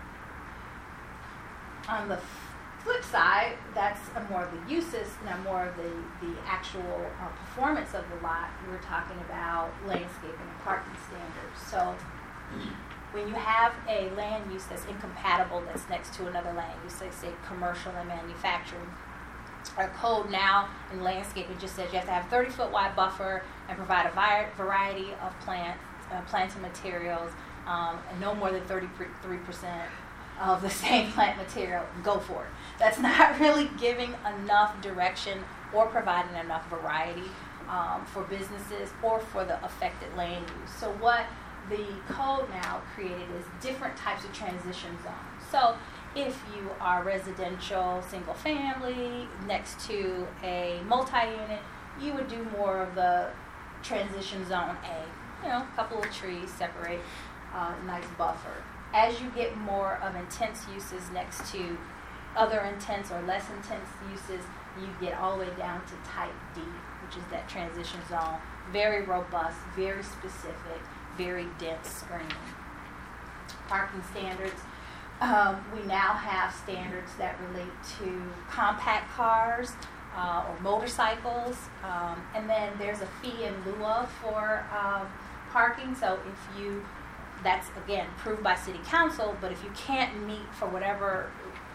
On the flip side, that's more of the uses, now more of the actual performance of the lot. We're talking about landscaping and parking standards. So when you have a land use that's incompatible that's next to another land use, say commercial and manufacturing, our code now in landscaping just says you have to have 30-foot wide buffer and provide a variety of plants and materials, and no more than 33% of the same plant material. Go for it. That's not really giving enough direction or providing enough variety for businesses or for the affected land use. So what the code now created is different types of transition zones. So if you are residential, single family, next to a multi-unit, you would do more of the transition zone A. A couple of trees separate, nice buffer. As you get more of intense uses next to other intense or less intense uses, you get all the way down to type D, which is that transition zone. Very robust, very specific, very dense screening. Parking standards. We now have standards that relate to compact cars or motorcycles. And then there's a fee in lieu of for parking. So if you, that's again approved by city council, but if you can't meet for whatever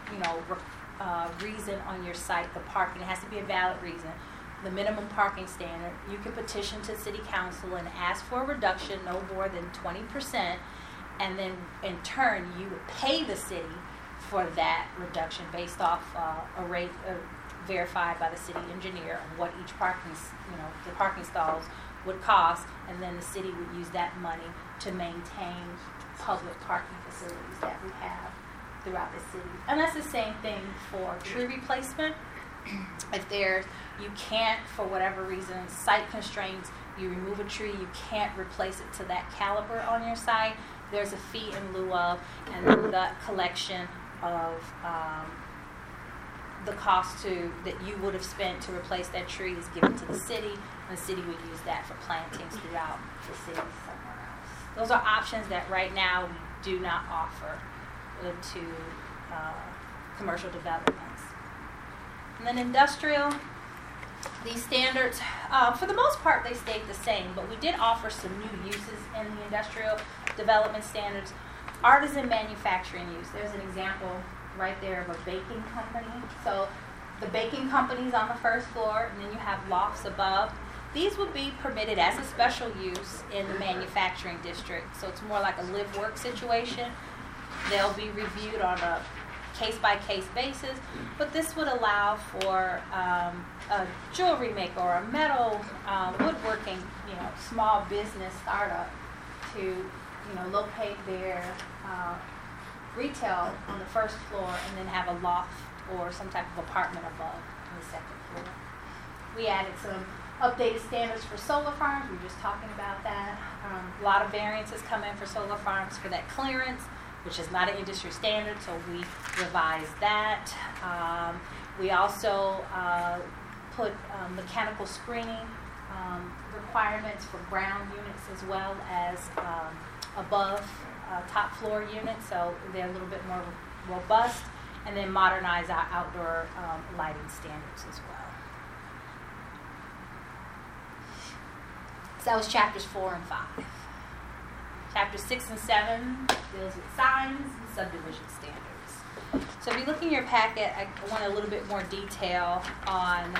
reason on your site, the parking, it has to be a valid reason, the minimum parking standard, you can petition to city council and ask for a reduction no more than 20%, and then in turn you would pay the city for that reduction based off a rate verified by the city engineer on what each parking, the parking stalls would cost, and then the city would use that money to maintain public parking facilities that we have throughout the city. And that's the same thing for tree replacement. If you can't, for whatever reason, site constraints, you remove a tree, you can't replace it to that caliber on your site, there's a fee in lieu of, and then the collection of the cost that you would have spent to replace that tree is given to the city, and the city would use that for plantings throughout the city somewhere else. Those are options that right now we do not offer to commercial developments. And then industrial, these standards, for the most part, they stayed the same, but we did offer some new uses in the industrial development standards. Artisan manufacturing use. There's an example right there of a baking company. So the baking company's on the first floor, and then you have lofts above. These would be permitted as a special use in the manufacturing district. So it's more like a live-work situation. They'll be reviewed on a case-by-case basis, but this would allow for a jewelry maker or a metal woodworking, small business startup to, locate their retail on the first floor and then have a loft or some type of apartment above on the second floor. We added some updated standards for solar farms. We were just talking about that. A lot of variances come in for solar farms for that clearance, which is not an industry standard, so we revised that. We also put mechanical screening requirements for ground units as well as above top floor units, so they're a little bit more robust, and then modernize our outdoor lighting standards as well. So that was chapters 4 and 5. Chapters 6 and 7 deals with signs and subdivision standards. So if you look in your packet, I want a little bit more detail on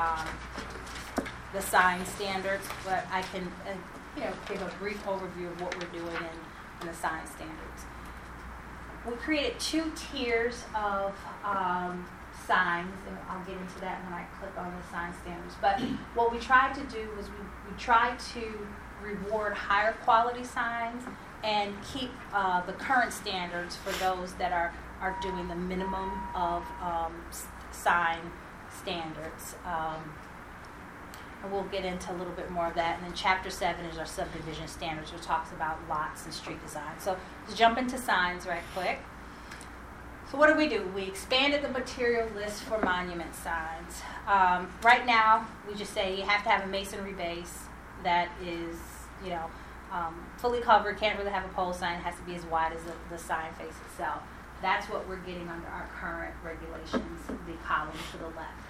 the sign standards, but I can give a brief overview of what we're doing in the sign standards. We created 2 tiers of signs, and I'll get into that when I click on the sign standards. But what we tried to do was we tried to reward higher quality signs and keep the current standards for those that are doing the minimum of sign standards. And we'll get into a little bit more of that. And then chapter 7 is our subdivision standards, which talks about lots and street design. So let's jump into signs right quick. So what do? We expanded the material list for monument signs. Right now, we just say you have to have a masonry base that is, fully covered, can't really have a pole sign, it has to be as wide as the sign face itself. That's what we're getting under our current regulations, the column to the left.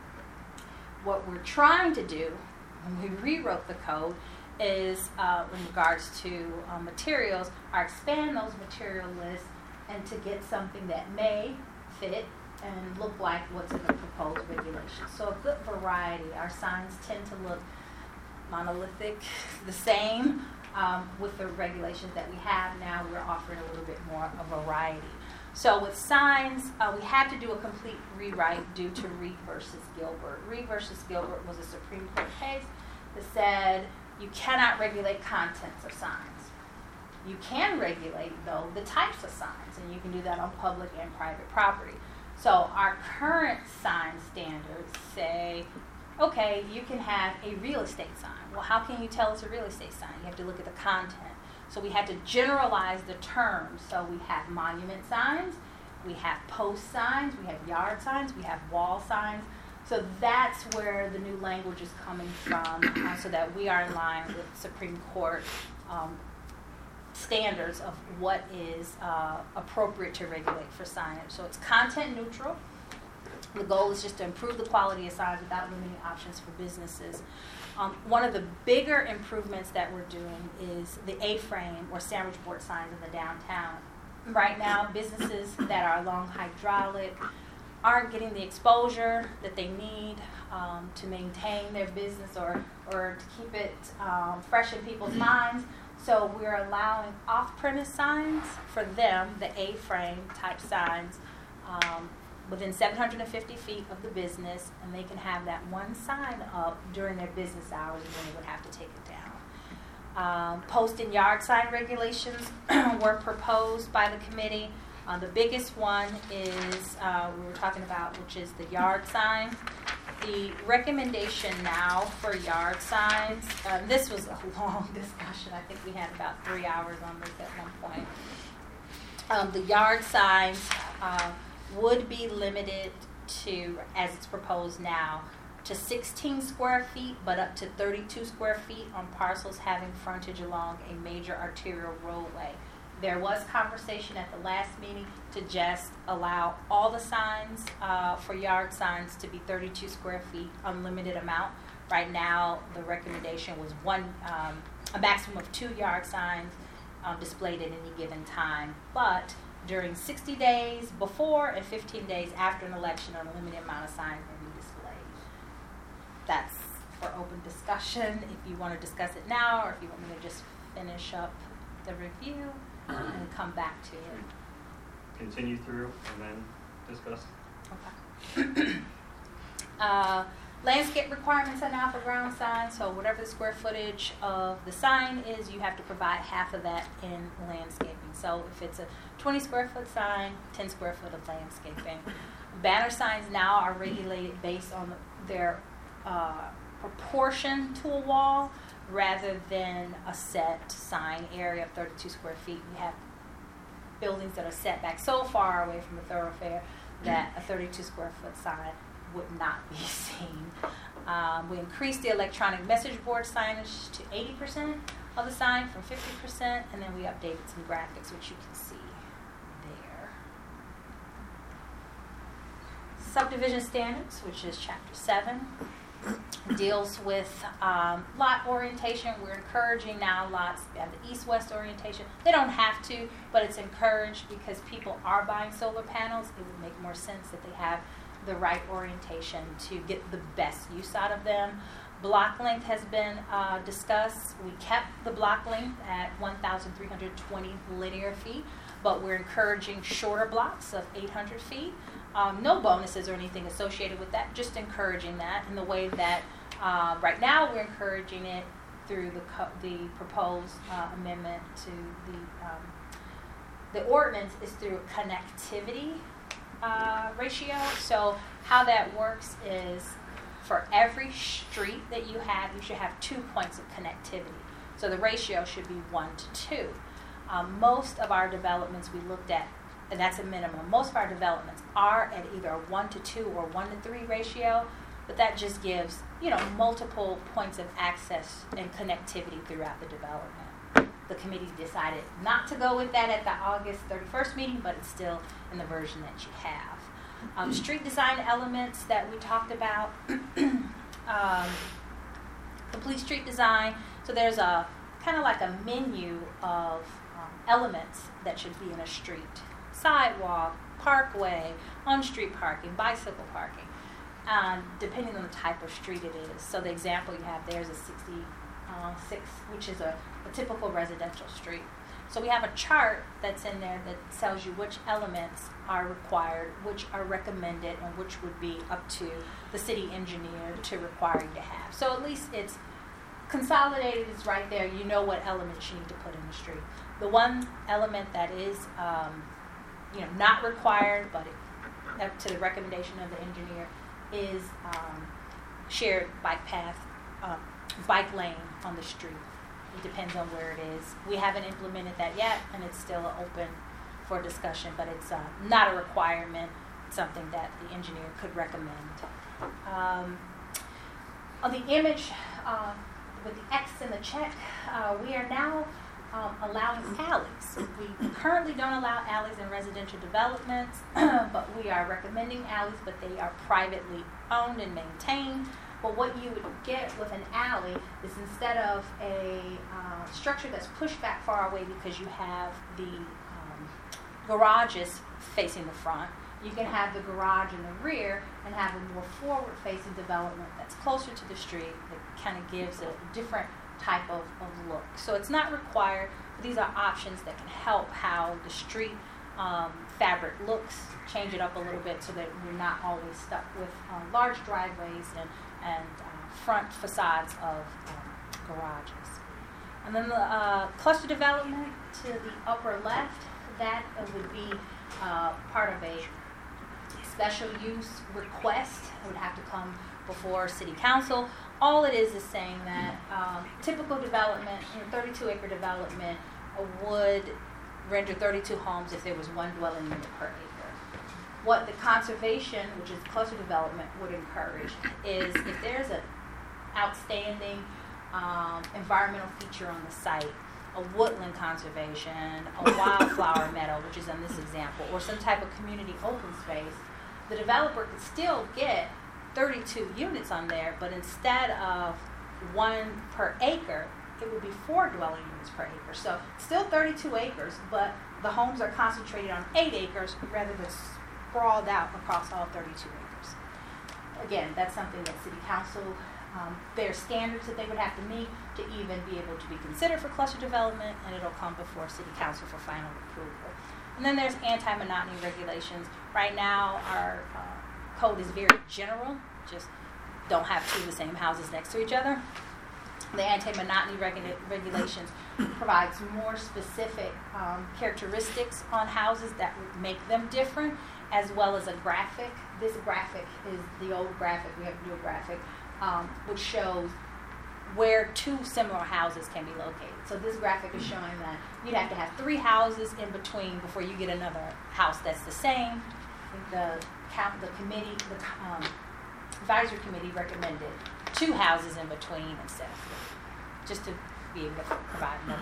What we're trying to do when we rewrote the code is, in regards to materials, expand those material lists and to get something that may fit and look like what's in the proposed regulations. So a good variety. Our signs tend to look monolithic, the same. With the regulations that we have now, we're offering a little bit more of variety. So with signs, we had to do a complete rewrite due to Reed versus Gilbert. Reed versus Gilbert was a Supreme Court case that said you cannot regulate contents of signs. You can regulate, though, the types of signs, and you can do that on public and private property. So our current sign standards say, okay, you can have a real estate sign. Well, how can you tell it's a real estate sign? You have to look at the content. So we had to generalize the terms. So we have monument signs, we have post signs, we have yard signs, we have wall signs. So that's where the new language is coming from, so that we are in line with Supreme Court standards of what is appropriate to regulate for signage. So it's content neutral. The goal is just to improve the quality of signs without limiting options for businesses. One of the bigger improvements that we're doing is the A-frame or sandwich board signs in the downtown. Right now, businesses that are along hydraulic aren't getting the exposure that they need to maintain their business or to keep it fresh in people's minds. So we're allowing off-premise signs for them, the A-frame type signs, within 750 feet of the business, and they can have that one sign up during their business hours, and then they would have to take it down. Post and yard sign regulations were proposed by the committee. The biggest one is we were talking about, which is the yard sign. The recommendation now for yard signs, this was a long discussion. I think we had about 3 hours on this at one point. The yard signs would be limited to, as it's proposed now, to 16 square feet, but up to 32 square feet on parcels having frontage along a major arterial roadway. There was conversation at the last meeting to just allow all the signs for yard signs to be 32 square feet, unlimited amount. Right now, the recommendation was a maximum of 2 yard signs displayed at any given time, but during 60 days before and 15 days after an election, an unlimited amount of signs may be displayed. That's for open discussion. If you want to discuss it now, or if you want me to just finish up the review and come back to it. Continue through and then discuss. Okay. Landscape requirements are now for ground signs, so whatever the square footage of the sign is, you have to provide half of that in landscaping. So if it's a 20 square foot sign, 10 square foot of landscaping. Banner signs now are regulated based on their proportion to a wall rather than a set sign area of 32 square feet. We have buildings that are set back so far away from the thoroughfare that a 32 square foot sign would not be seen. We increased the electronic message board signage to 80% of the sign from 50%, and then we updated some graphics, which you can see there. Subdivision standards, which is chapter 7, deals with lot orientation. We're encouraging now lots to have the east-west orientation. They don't have to, but it's encouraged because people are buying solar panels. It would make more sense that they have the right orientation to get the best use out of them. Block length has been discussed. We kept the block length at 1,320 linear feet, but we're encouraging shorter blocks of 800 feet. No bonuses or anything associated with that, just encouraging that in the way that right now we're encouraging it through the proposed amendment to the ordinance is through a connectivity ratio. So how that works is for every street that you have, you should have 2 points of connectivity. So the ratio should be 1 to 2. Most of our developments we looked at, and that's a minimum, most of our developments are at either a 1 to 2 or 1 to 3 ratio, but that just gives, multiple points of access and connectivity throughout the development. The committee decided not to go with that at the August 31st meeting, but it's still in the version that you have. Street design elements that we talked about, complete street design. So there's a kind of like a menu of elements that should be in a street. Sidewalk, parkway, on-street parking, bicycle parking, depending on the type of street it is. So the example you have there is a 66, which is a typical residential street. So we have a chart that's in there that tells you which elements are required, which are recommended, and which would be up to the city engineer to require you to have. So at least it's consolidated, it's right there. You know what elements you need to put in the street. The one element that is not required, but up to the recommendation of the engineer, is shared bike path, bike lane on the street. It depends on where it is. We haven't implemented that yet, and it's still open for discussion, but it's not a requirement, something that the engineer could recommend. On the image, with the X and the check, we are now allowing alleys. We currently don't allow alleys in residential developments, but we are recommending alleys, but they are privately owned and maintained. But what you would get with an alley is instead of a structure that's pushed back far away because you have the garages facing the front, you can have the garage in the rear and have a more forward-facing development that's closer to the street that kind of gives a different type of look. So it's not required, but these are options that can help how the street fabric looks, change it up a little bit so that we're not always stuck with large driveways and front facades of garages. And then the cluster development to the upper left, that would be part of a special use request. It would have to come before City Council. All it is saying that typical development, 32-acre development, would render 32 homes if there was one dwelling unit per acre. What the conservation, which is cluster development, would encourage is if there's an outstanding environmental feature on the site, a woodland conservation, a wildflower meadow, which is in this example, or some type of community open space, the developer could still get 32 units on there, but instead of 1 per acre, it would be 4 dwelling units per acre. So still 32 acres, but the homes are concentrated on 8 acres rather than sprawled out across all 32 acres. Again, that's something that City Council, their standards that they would have to meet to even be able to be considered for cluster development, and it'll come before City Council for final approval. And then there's anti-monotony regulations. Right now, our code is very general, just don't have 2 of the same houses next to each other. the anti-monotony regulations provides more specific characteristics on houses that would make them different, as well as a graphic. This graphic is the old graphic. We have a new graphic, which shows where two similar houses can be located. So this graphic is showing that you'd have to have 3 houses in between before you get another house that's the same. The committee, the advisory committee recommended 2 houses in between instead of 3, just to be able to provide more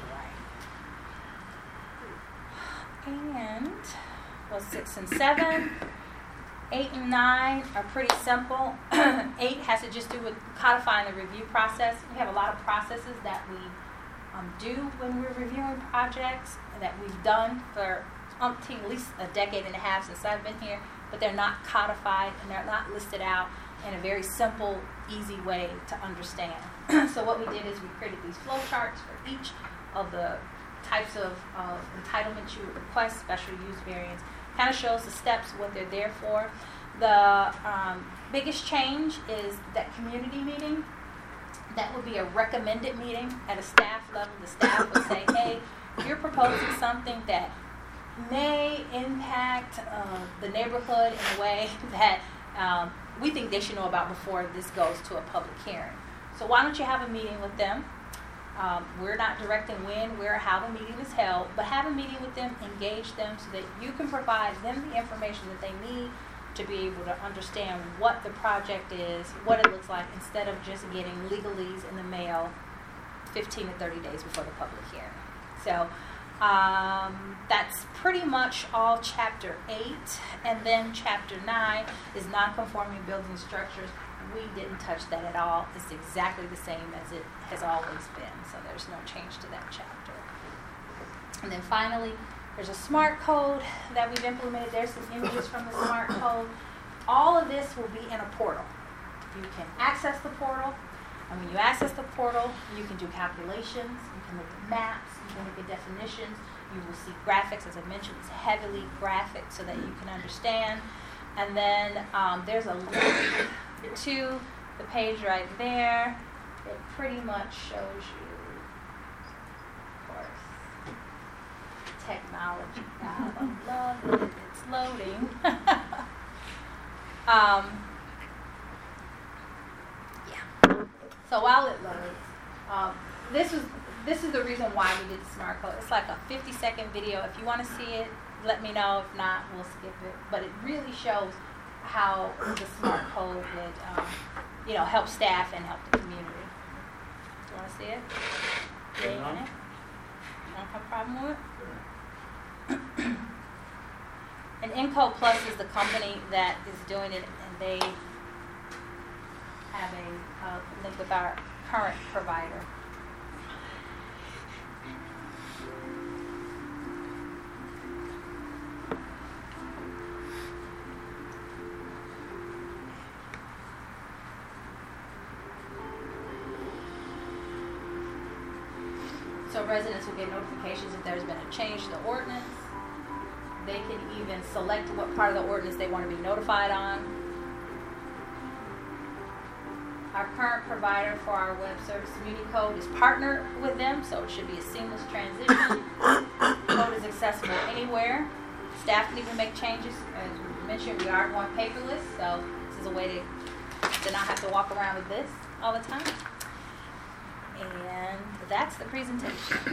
variety. And 6 and 7, 8 and 9 are pretty simple. 8 has to just do with codifying the review process. We have a lot of processes that we do when we're reviewing projects that we've done for at least a decade and a half since I've been here, but they're not codified and they're not listed out in a very simple, easy way to understand. So what we did is we created these flow charts for each of the types of entitlements you would request, special use variance. Kind of shows the steps, what they're there for. The biggest change is that community meeting. That would be a recommended meeting at a staff level. The staff would say, hey, you're proposing something that may impact the neighborhood in a way that we think they should know about before this goes to a public hearing. So why don't you have a meeting with them? We're not directing when, where, how the meeting is held, but have a meeting with them, engage them so that you can provide them the information that they need to be able to understand what the project is, what it looks like, instead of just getting legalese in the mail 15 to 30 days before the public hearing. So that's pretty much all Chapter 8. And then Chapter 9 is non-conforming building structures. We didn't touch that at all. It's exactly the same as it has always been, so there's no change to that chapter. And then finally, there's a smart code that we've implemented. There's some images from the smart code. All of this will be in a portal. You can access the portal, and when you access the portal, you can do calculations, you can look at maps, you can look at definitions, you will see graphics. As I mentioned, it's heavily graphic so that you can understand. And then there's a link to the page right there. It pretty much shows you, of course, technology. I love it. It's loading. Yeah. So while it loads, this is the reason why we did the smart code. It's like a 50-second video. If you want to see it, let me know. If not, we'll skip it. But it really shows how the smart code would, help staff and help the community. You want to see it? Yeah, you want it? You don't have a problem with it? And Encode Plus is the company that is doing it, and they have a link with our current provider. So residents will get notifications if there's been a change to the ordinance. They can even select what part of the ordinance they want to be notified on. Our current provider for our web service, Communicode, is partnered with them, so it should be a seamless transition. Code is accessible anywhere. Staff can even make changes. As we mentioned, we are going paperless, so this is a way to not have to walk around with this all the time. And that's the presentation.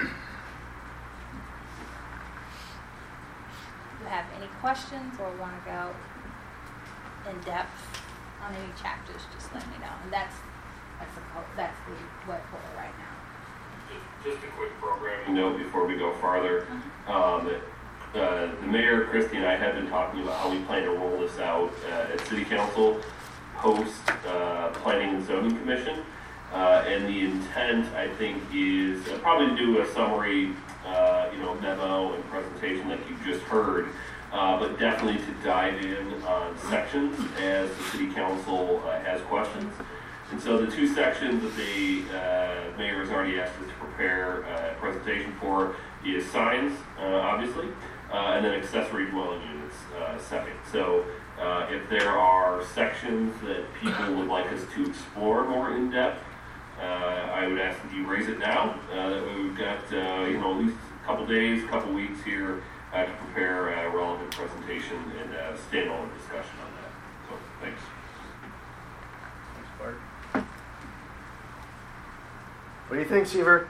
If you have any questions or want to go in depth on any chapters, just let me know. And that's the web portal right now. Just a quick programming note before we go farther. The mayor, Christy, and I have been talking about how we plan to roll this out at City Council post Planning and Zoning Commission. And the intent, I think, is probably to do a summary, memo and presentation like you just heard, but definitely to dive in on sections as the City Council has questions. And so the 2 sections that the mayor has already asked us to prepare a presentation for is signs, obviously, and then accessory dwelling units, second. So if there are sections that people would like us to explore more in depth, I would ask that you raise it now. That way we've got, at least a couple days, a couple weeks here to prepare a relevant presentation and standalone discussion on that. So, thanks. Thanks, Bart. What do you think, Seaver?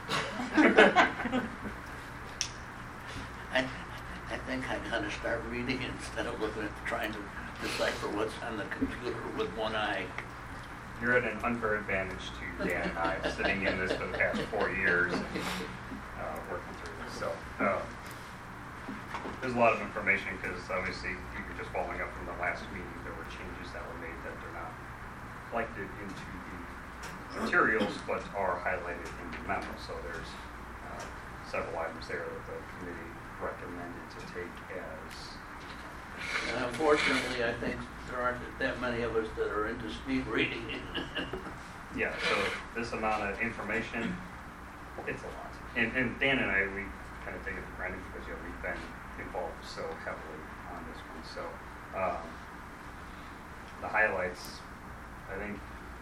I think I'm gonna start reading instead of looking at trying to decipher what's on the computer with one eye. You're at an unfair advantage to Dan and I, sitting in this for the past 4 years, working through this. So there's a lot of information because obviously you're just following up from the last meeting. There were changes that were made that they're not reflected into the materials, but are highlighted in the memo. So there's several items there that the committee recommended to take as. And unfortunately, I think there aren't that many of us that are into speed reading. Yeah, so this amount of information, it's a lot. And Dan and I, we kind of take it for granted because we've been involved so heavily on this one. So the highlights, I think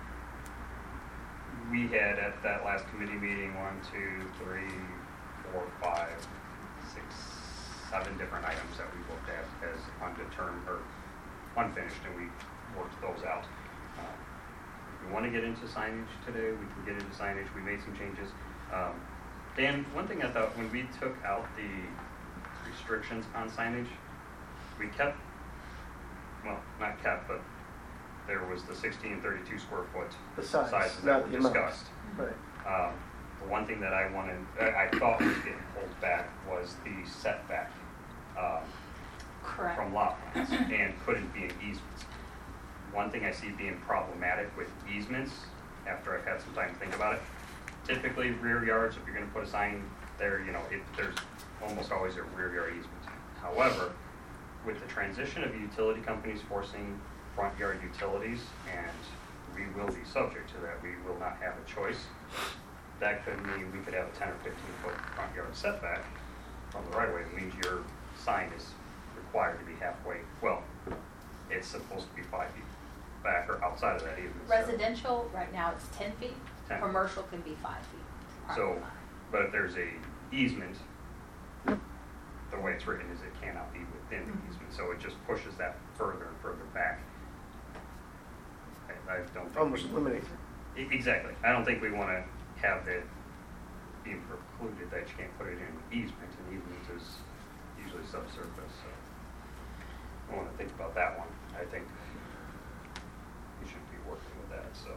we had at that last committee meeting 1, 2, 3, 4, 5, 6, 7 different items that we looked at as undetermined or unfinished, and we worked those out. If we want to get into signage today, we can get into signage. We made some changes. Dan, one thing I thought when we took out the restrictions on signage, we kept, well, not kept, but there was the 60 and 32 square foot The size, sizes not that the were amount. discussed. Right. The one thing that I thought was getting pulled back was the setback Correct. from lot lines and couldn't be in easements. One thing I see being problematic with easements, after I've had some time to think about it, typically rear yards, if you're going to put a sign there, there's almost always a rear yard easement. However, with the transition of utility companies forcing front yard utilities, and we will be subject to that, we will not have a choice. That could mean we could have a 10 or 15 foot front yard setback from the right of way. It means your sign is required to be halfway, well, it's supposed to be 5 feet back or outside of that even. Residential, right now it's 10 feet. 10. Commercial can be 5 feet. So, but if there's a easement, the way it's written is it cannot be within the easement, so it just pushes that further and further back. I don't think Almost eliminates it. Exactly. I don't think we want to have that being precluded that you can't put it in easement, and easement is usually subsurface, so I want to think about that one. I think we should be working with that, so.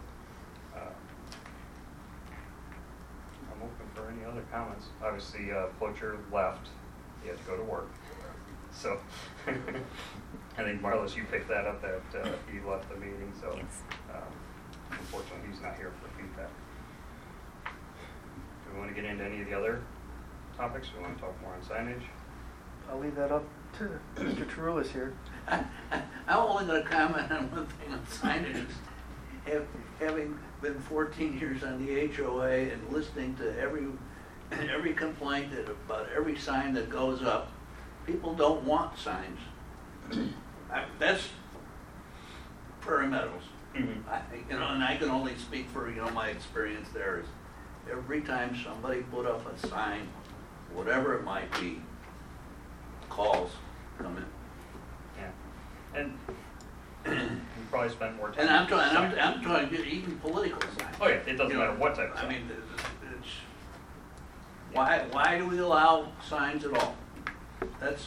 I'm open for any other comments. Obviously, Floacher left. He had to go to work. So I think, Marlis, you picked that up that he left the meeting. So unfortunately, he's not here for feedback. Do we want to get into any of the other topics? Do we want to talk more on signage? I'll leave that up to Mr. Terulis here. I'm only going to comment on one thing on signage. Having been 14 years on the HOA and listening to every complaint about every sign that goes up, people don't want signs. That's Prairie Meadows. Mm-hmm. And I can only speak for my experience there. Is every time somebody put up a sign, whatever it might be, calls come in. Yeah, and we probably spent more time. And I'm trying to get even political signs. Oh yeah, it doesn't matter what type of sign. I mean, it's why do we allow signs at all? That's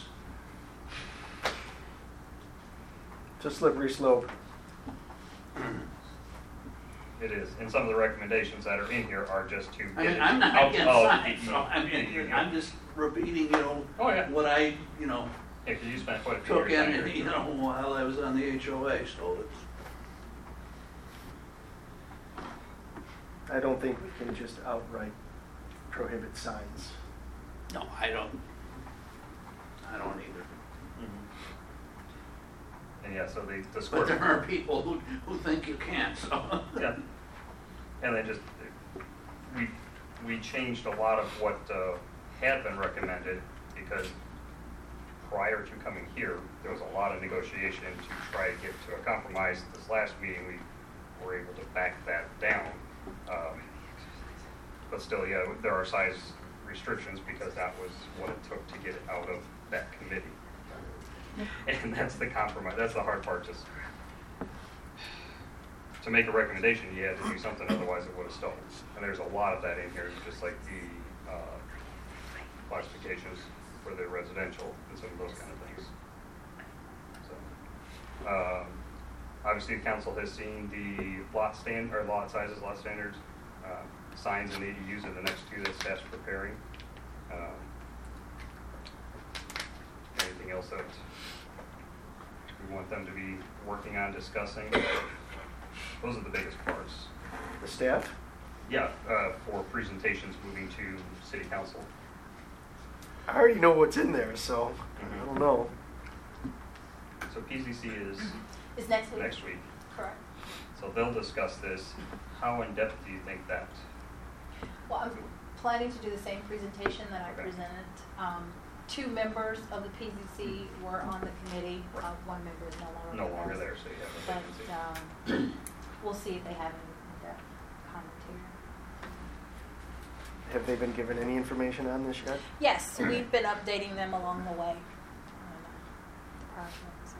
It's a slippery slope. It is, and some of the recommendations that are in here are just to. I get mean, it I'm not out against of signs. the- So, I'm just repeating, Oh, yeah. what I, Yeah, because you spent quite a few took years. in, on here. while I was on the HOA. So it's. I don't think we can just outright prohibit signs. No, I don't either. Mhm. And yeah, so the square. But there are people who think you can't. So. Yeah, and they just, we changed a lot of what had been recommended because prior to coming here, there was a lot of negotiation to try to get to a compromise. This last meeting, we were able to back that down. but still, yeah, there are size restrictions because that was what it took to get it out of that committee. And that's the compromise, that's the hard part, just to make a recommendation, you had to do something, otherwise it would have stalled. And there's a lot of that in here, just like the classifications for the residential and some of those kind of things. So, obviously, the council has seen the lot sizes, lot standards, signs and ADUs are the next two that staff's preparing. Anything else that we want them to be working on, discussing? Those are the biggest parts. The staff? Yeah, for presentations moving to city council. I already know what's in there, so I don't know. So PZC is Is next week? next week. Correct. So they'll discuss this. How in depth do you think that? Well, I'm planning to do the same presentation that I Okay. presented. 2 members of the PZC were on the committee. 1 member is no longer No with longer us. there, so you have a But vacancy. we'll see if they have any in-depth commentary. Have they been given any information on this yet? Yes, we've been updating them along the way on the project.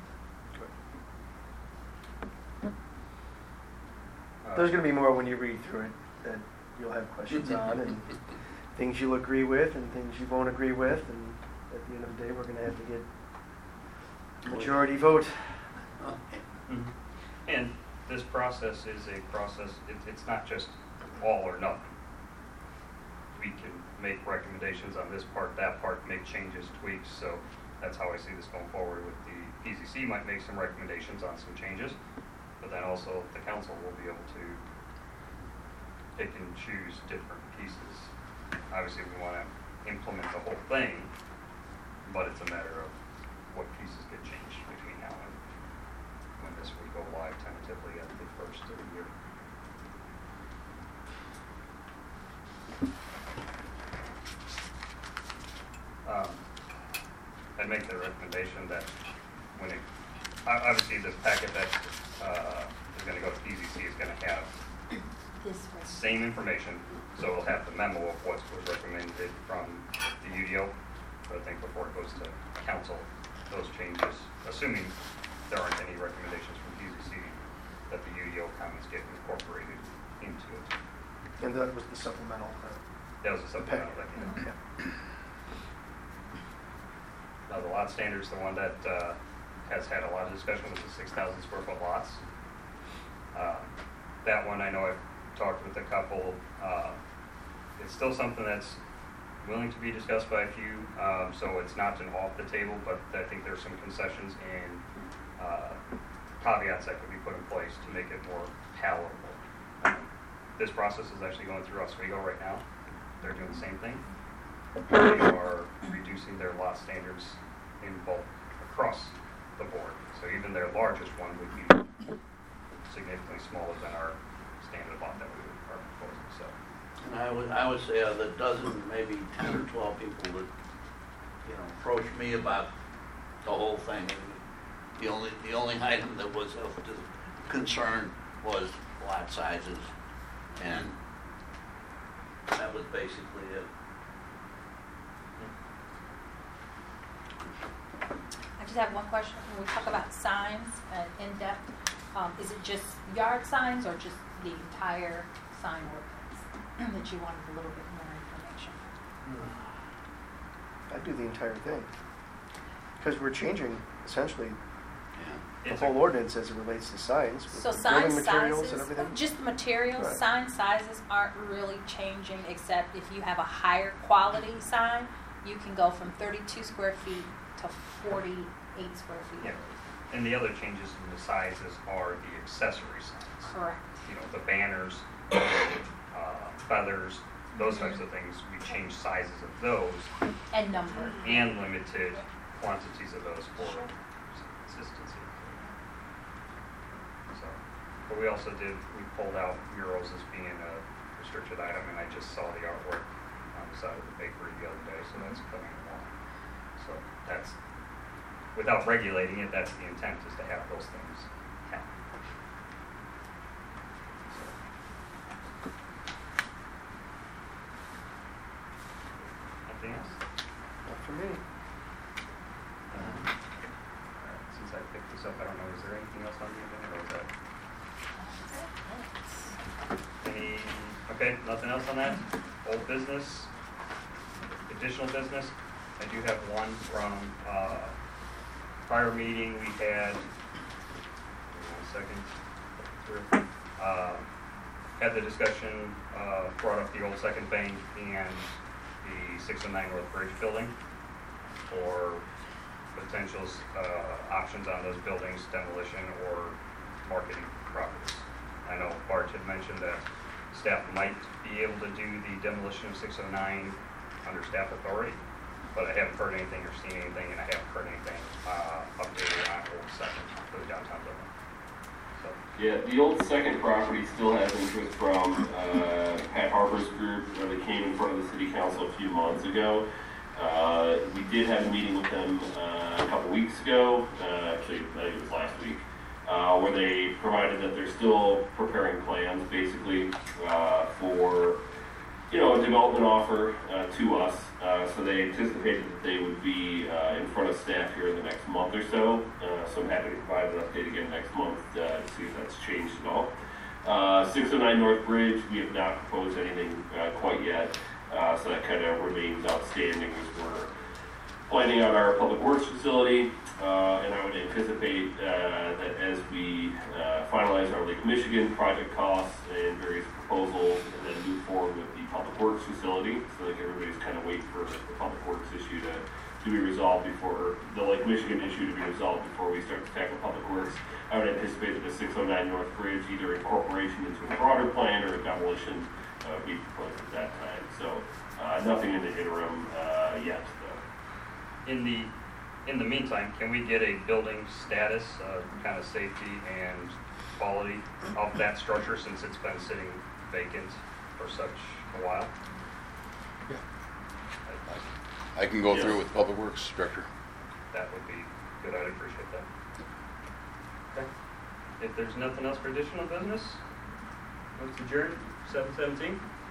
There's going to be more when you read through it that you'll have questions on, and things you'll agree with and things you won't agree with, and at the end of the day, we're going to have to get a majority vote. Mhm. And this process is a process, it's not just all or nothing. We can make recommendations on this part, that part, make changes, tweaks, so that's how I see this going forward with the PZC might make some recommendations on some changes, but then also the council will be able to pick and choose different pieces. Obviously, we want to implement the whole thing, but it's a matter of what pieces get changed between now and when this will go live tentatively at the first of the year. I'd make the recommendation that when it, obviously the packet that is going to go to PZC is going to have This was same information, so it'll have the memo of what was recommended from the UDO. But I think before it goes to council, those changes, assuming there aren't any recommendations from PZC, that the UDO comments get incorporated into it. And that was the supplemental. That was a supplemental that came out. Yeah. Now, the lot standard's the one that has had a lot of discussion with the 6,000 square foot lots. That one, I know I've talked with a couple. It's still something that's willing to be discussed by a few, so it's not an off the table, but I think there's some concessions and caveats that could be put in place to make it more palatable. This process is actually going through Oswego right now. They're doing the same thing. They are reducing their lot standards in bulk across the board. So even their largest one would be significantly smaller than our standard lot that we are proposing. So, And I would say of the dozen, maybe 10 or 12 people that, approached me about the whole thing. The only item that was of concern was lot sizes, and that was basically it. I just have one question. When we talk about signs and in-depth, is it just yard signs or just the entire sign ordinance that you wanted a little bit more information? I'd do the entire thing. Because we're changing, essentially, the it's whole ordinance as it relates to signs, with So the sign building materials sizes, and everything. just the materials, Right. sign sizes aren't really changing, except if you have a higher quality sign, you can go from 32 square feet to 48 square feet. yeah. And the other changes in the sizes are the accessory signs. Correct. The banners, feathers, those types of things. We changed sizes of those And number. and limited quantities of those for consistency. So, but we also we pulled out murals as being a restricted item, and I just saw the artwork on the side of the bakery the other day, so that's coming along. So that's, without regulating it, that's the intent, is to have those things happen. else? Not for me. Alright, since I picked this up, I don't know, is there anything else on the agenda, or is that? Okay, nothing else on that? Old business? Additional business? I do have one from, prior meeting we had, had the discussion, brought up the old Second Bank and the 609 North Bridge building for potential options on those buildings, demolition or marketing properties. I know Bart had mentioned that staff might be able to do the demolition of 609 under staff authority, but I haven't heard anything or seen anything, and I haven't heard anything updated on Old Second for the downtown building. So. Yeah, the old Second property still has interest from Pat Harper's group, where they came in front of the city council a few months ago. We did have a meeting with them a couple weeks ago, actually I think it was last week, where they provided that they're still preparing plans basically for, you know, a development offer to us. So they anticipated that they would be in front of staff here in the next month or so. So I'm happy to provide an update again next month to see if that's changed at all. 609 North Bridge, we have not proposed anything quite yet. So that kind of remains outstanding as we're planning out our public works facility. And I would anticipate that as we finalize our Lake Michigan project costs and various proposals, and then move forward with the public works facility, so like everybody's kind of waiting for the public works issue to be resolved before, the Lake Michigan issue to be resolved before we start to tackle public works. I would anticipate that the 609 North Bridge, either incorporation into a broader plan or a demolition, be proposed at that time. So nothing in the interim yet, though. In the meantime, can we get a building status, kind of safety and quality of that structure since it's been sitting vacant for such a while? Yeah. I can go through with Public Works Director. That would be good. I'd appreciate that. Okay. If there's nothing else for additional business, let's adjourn, 7:17.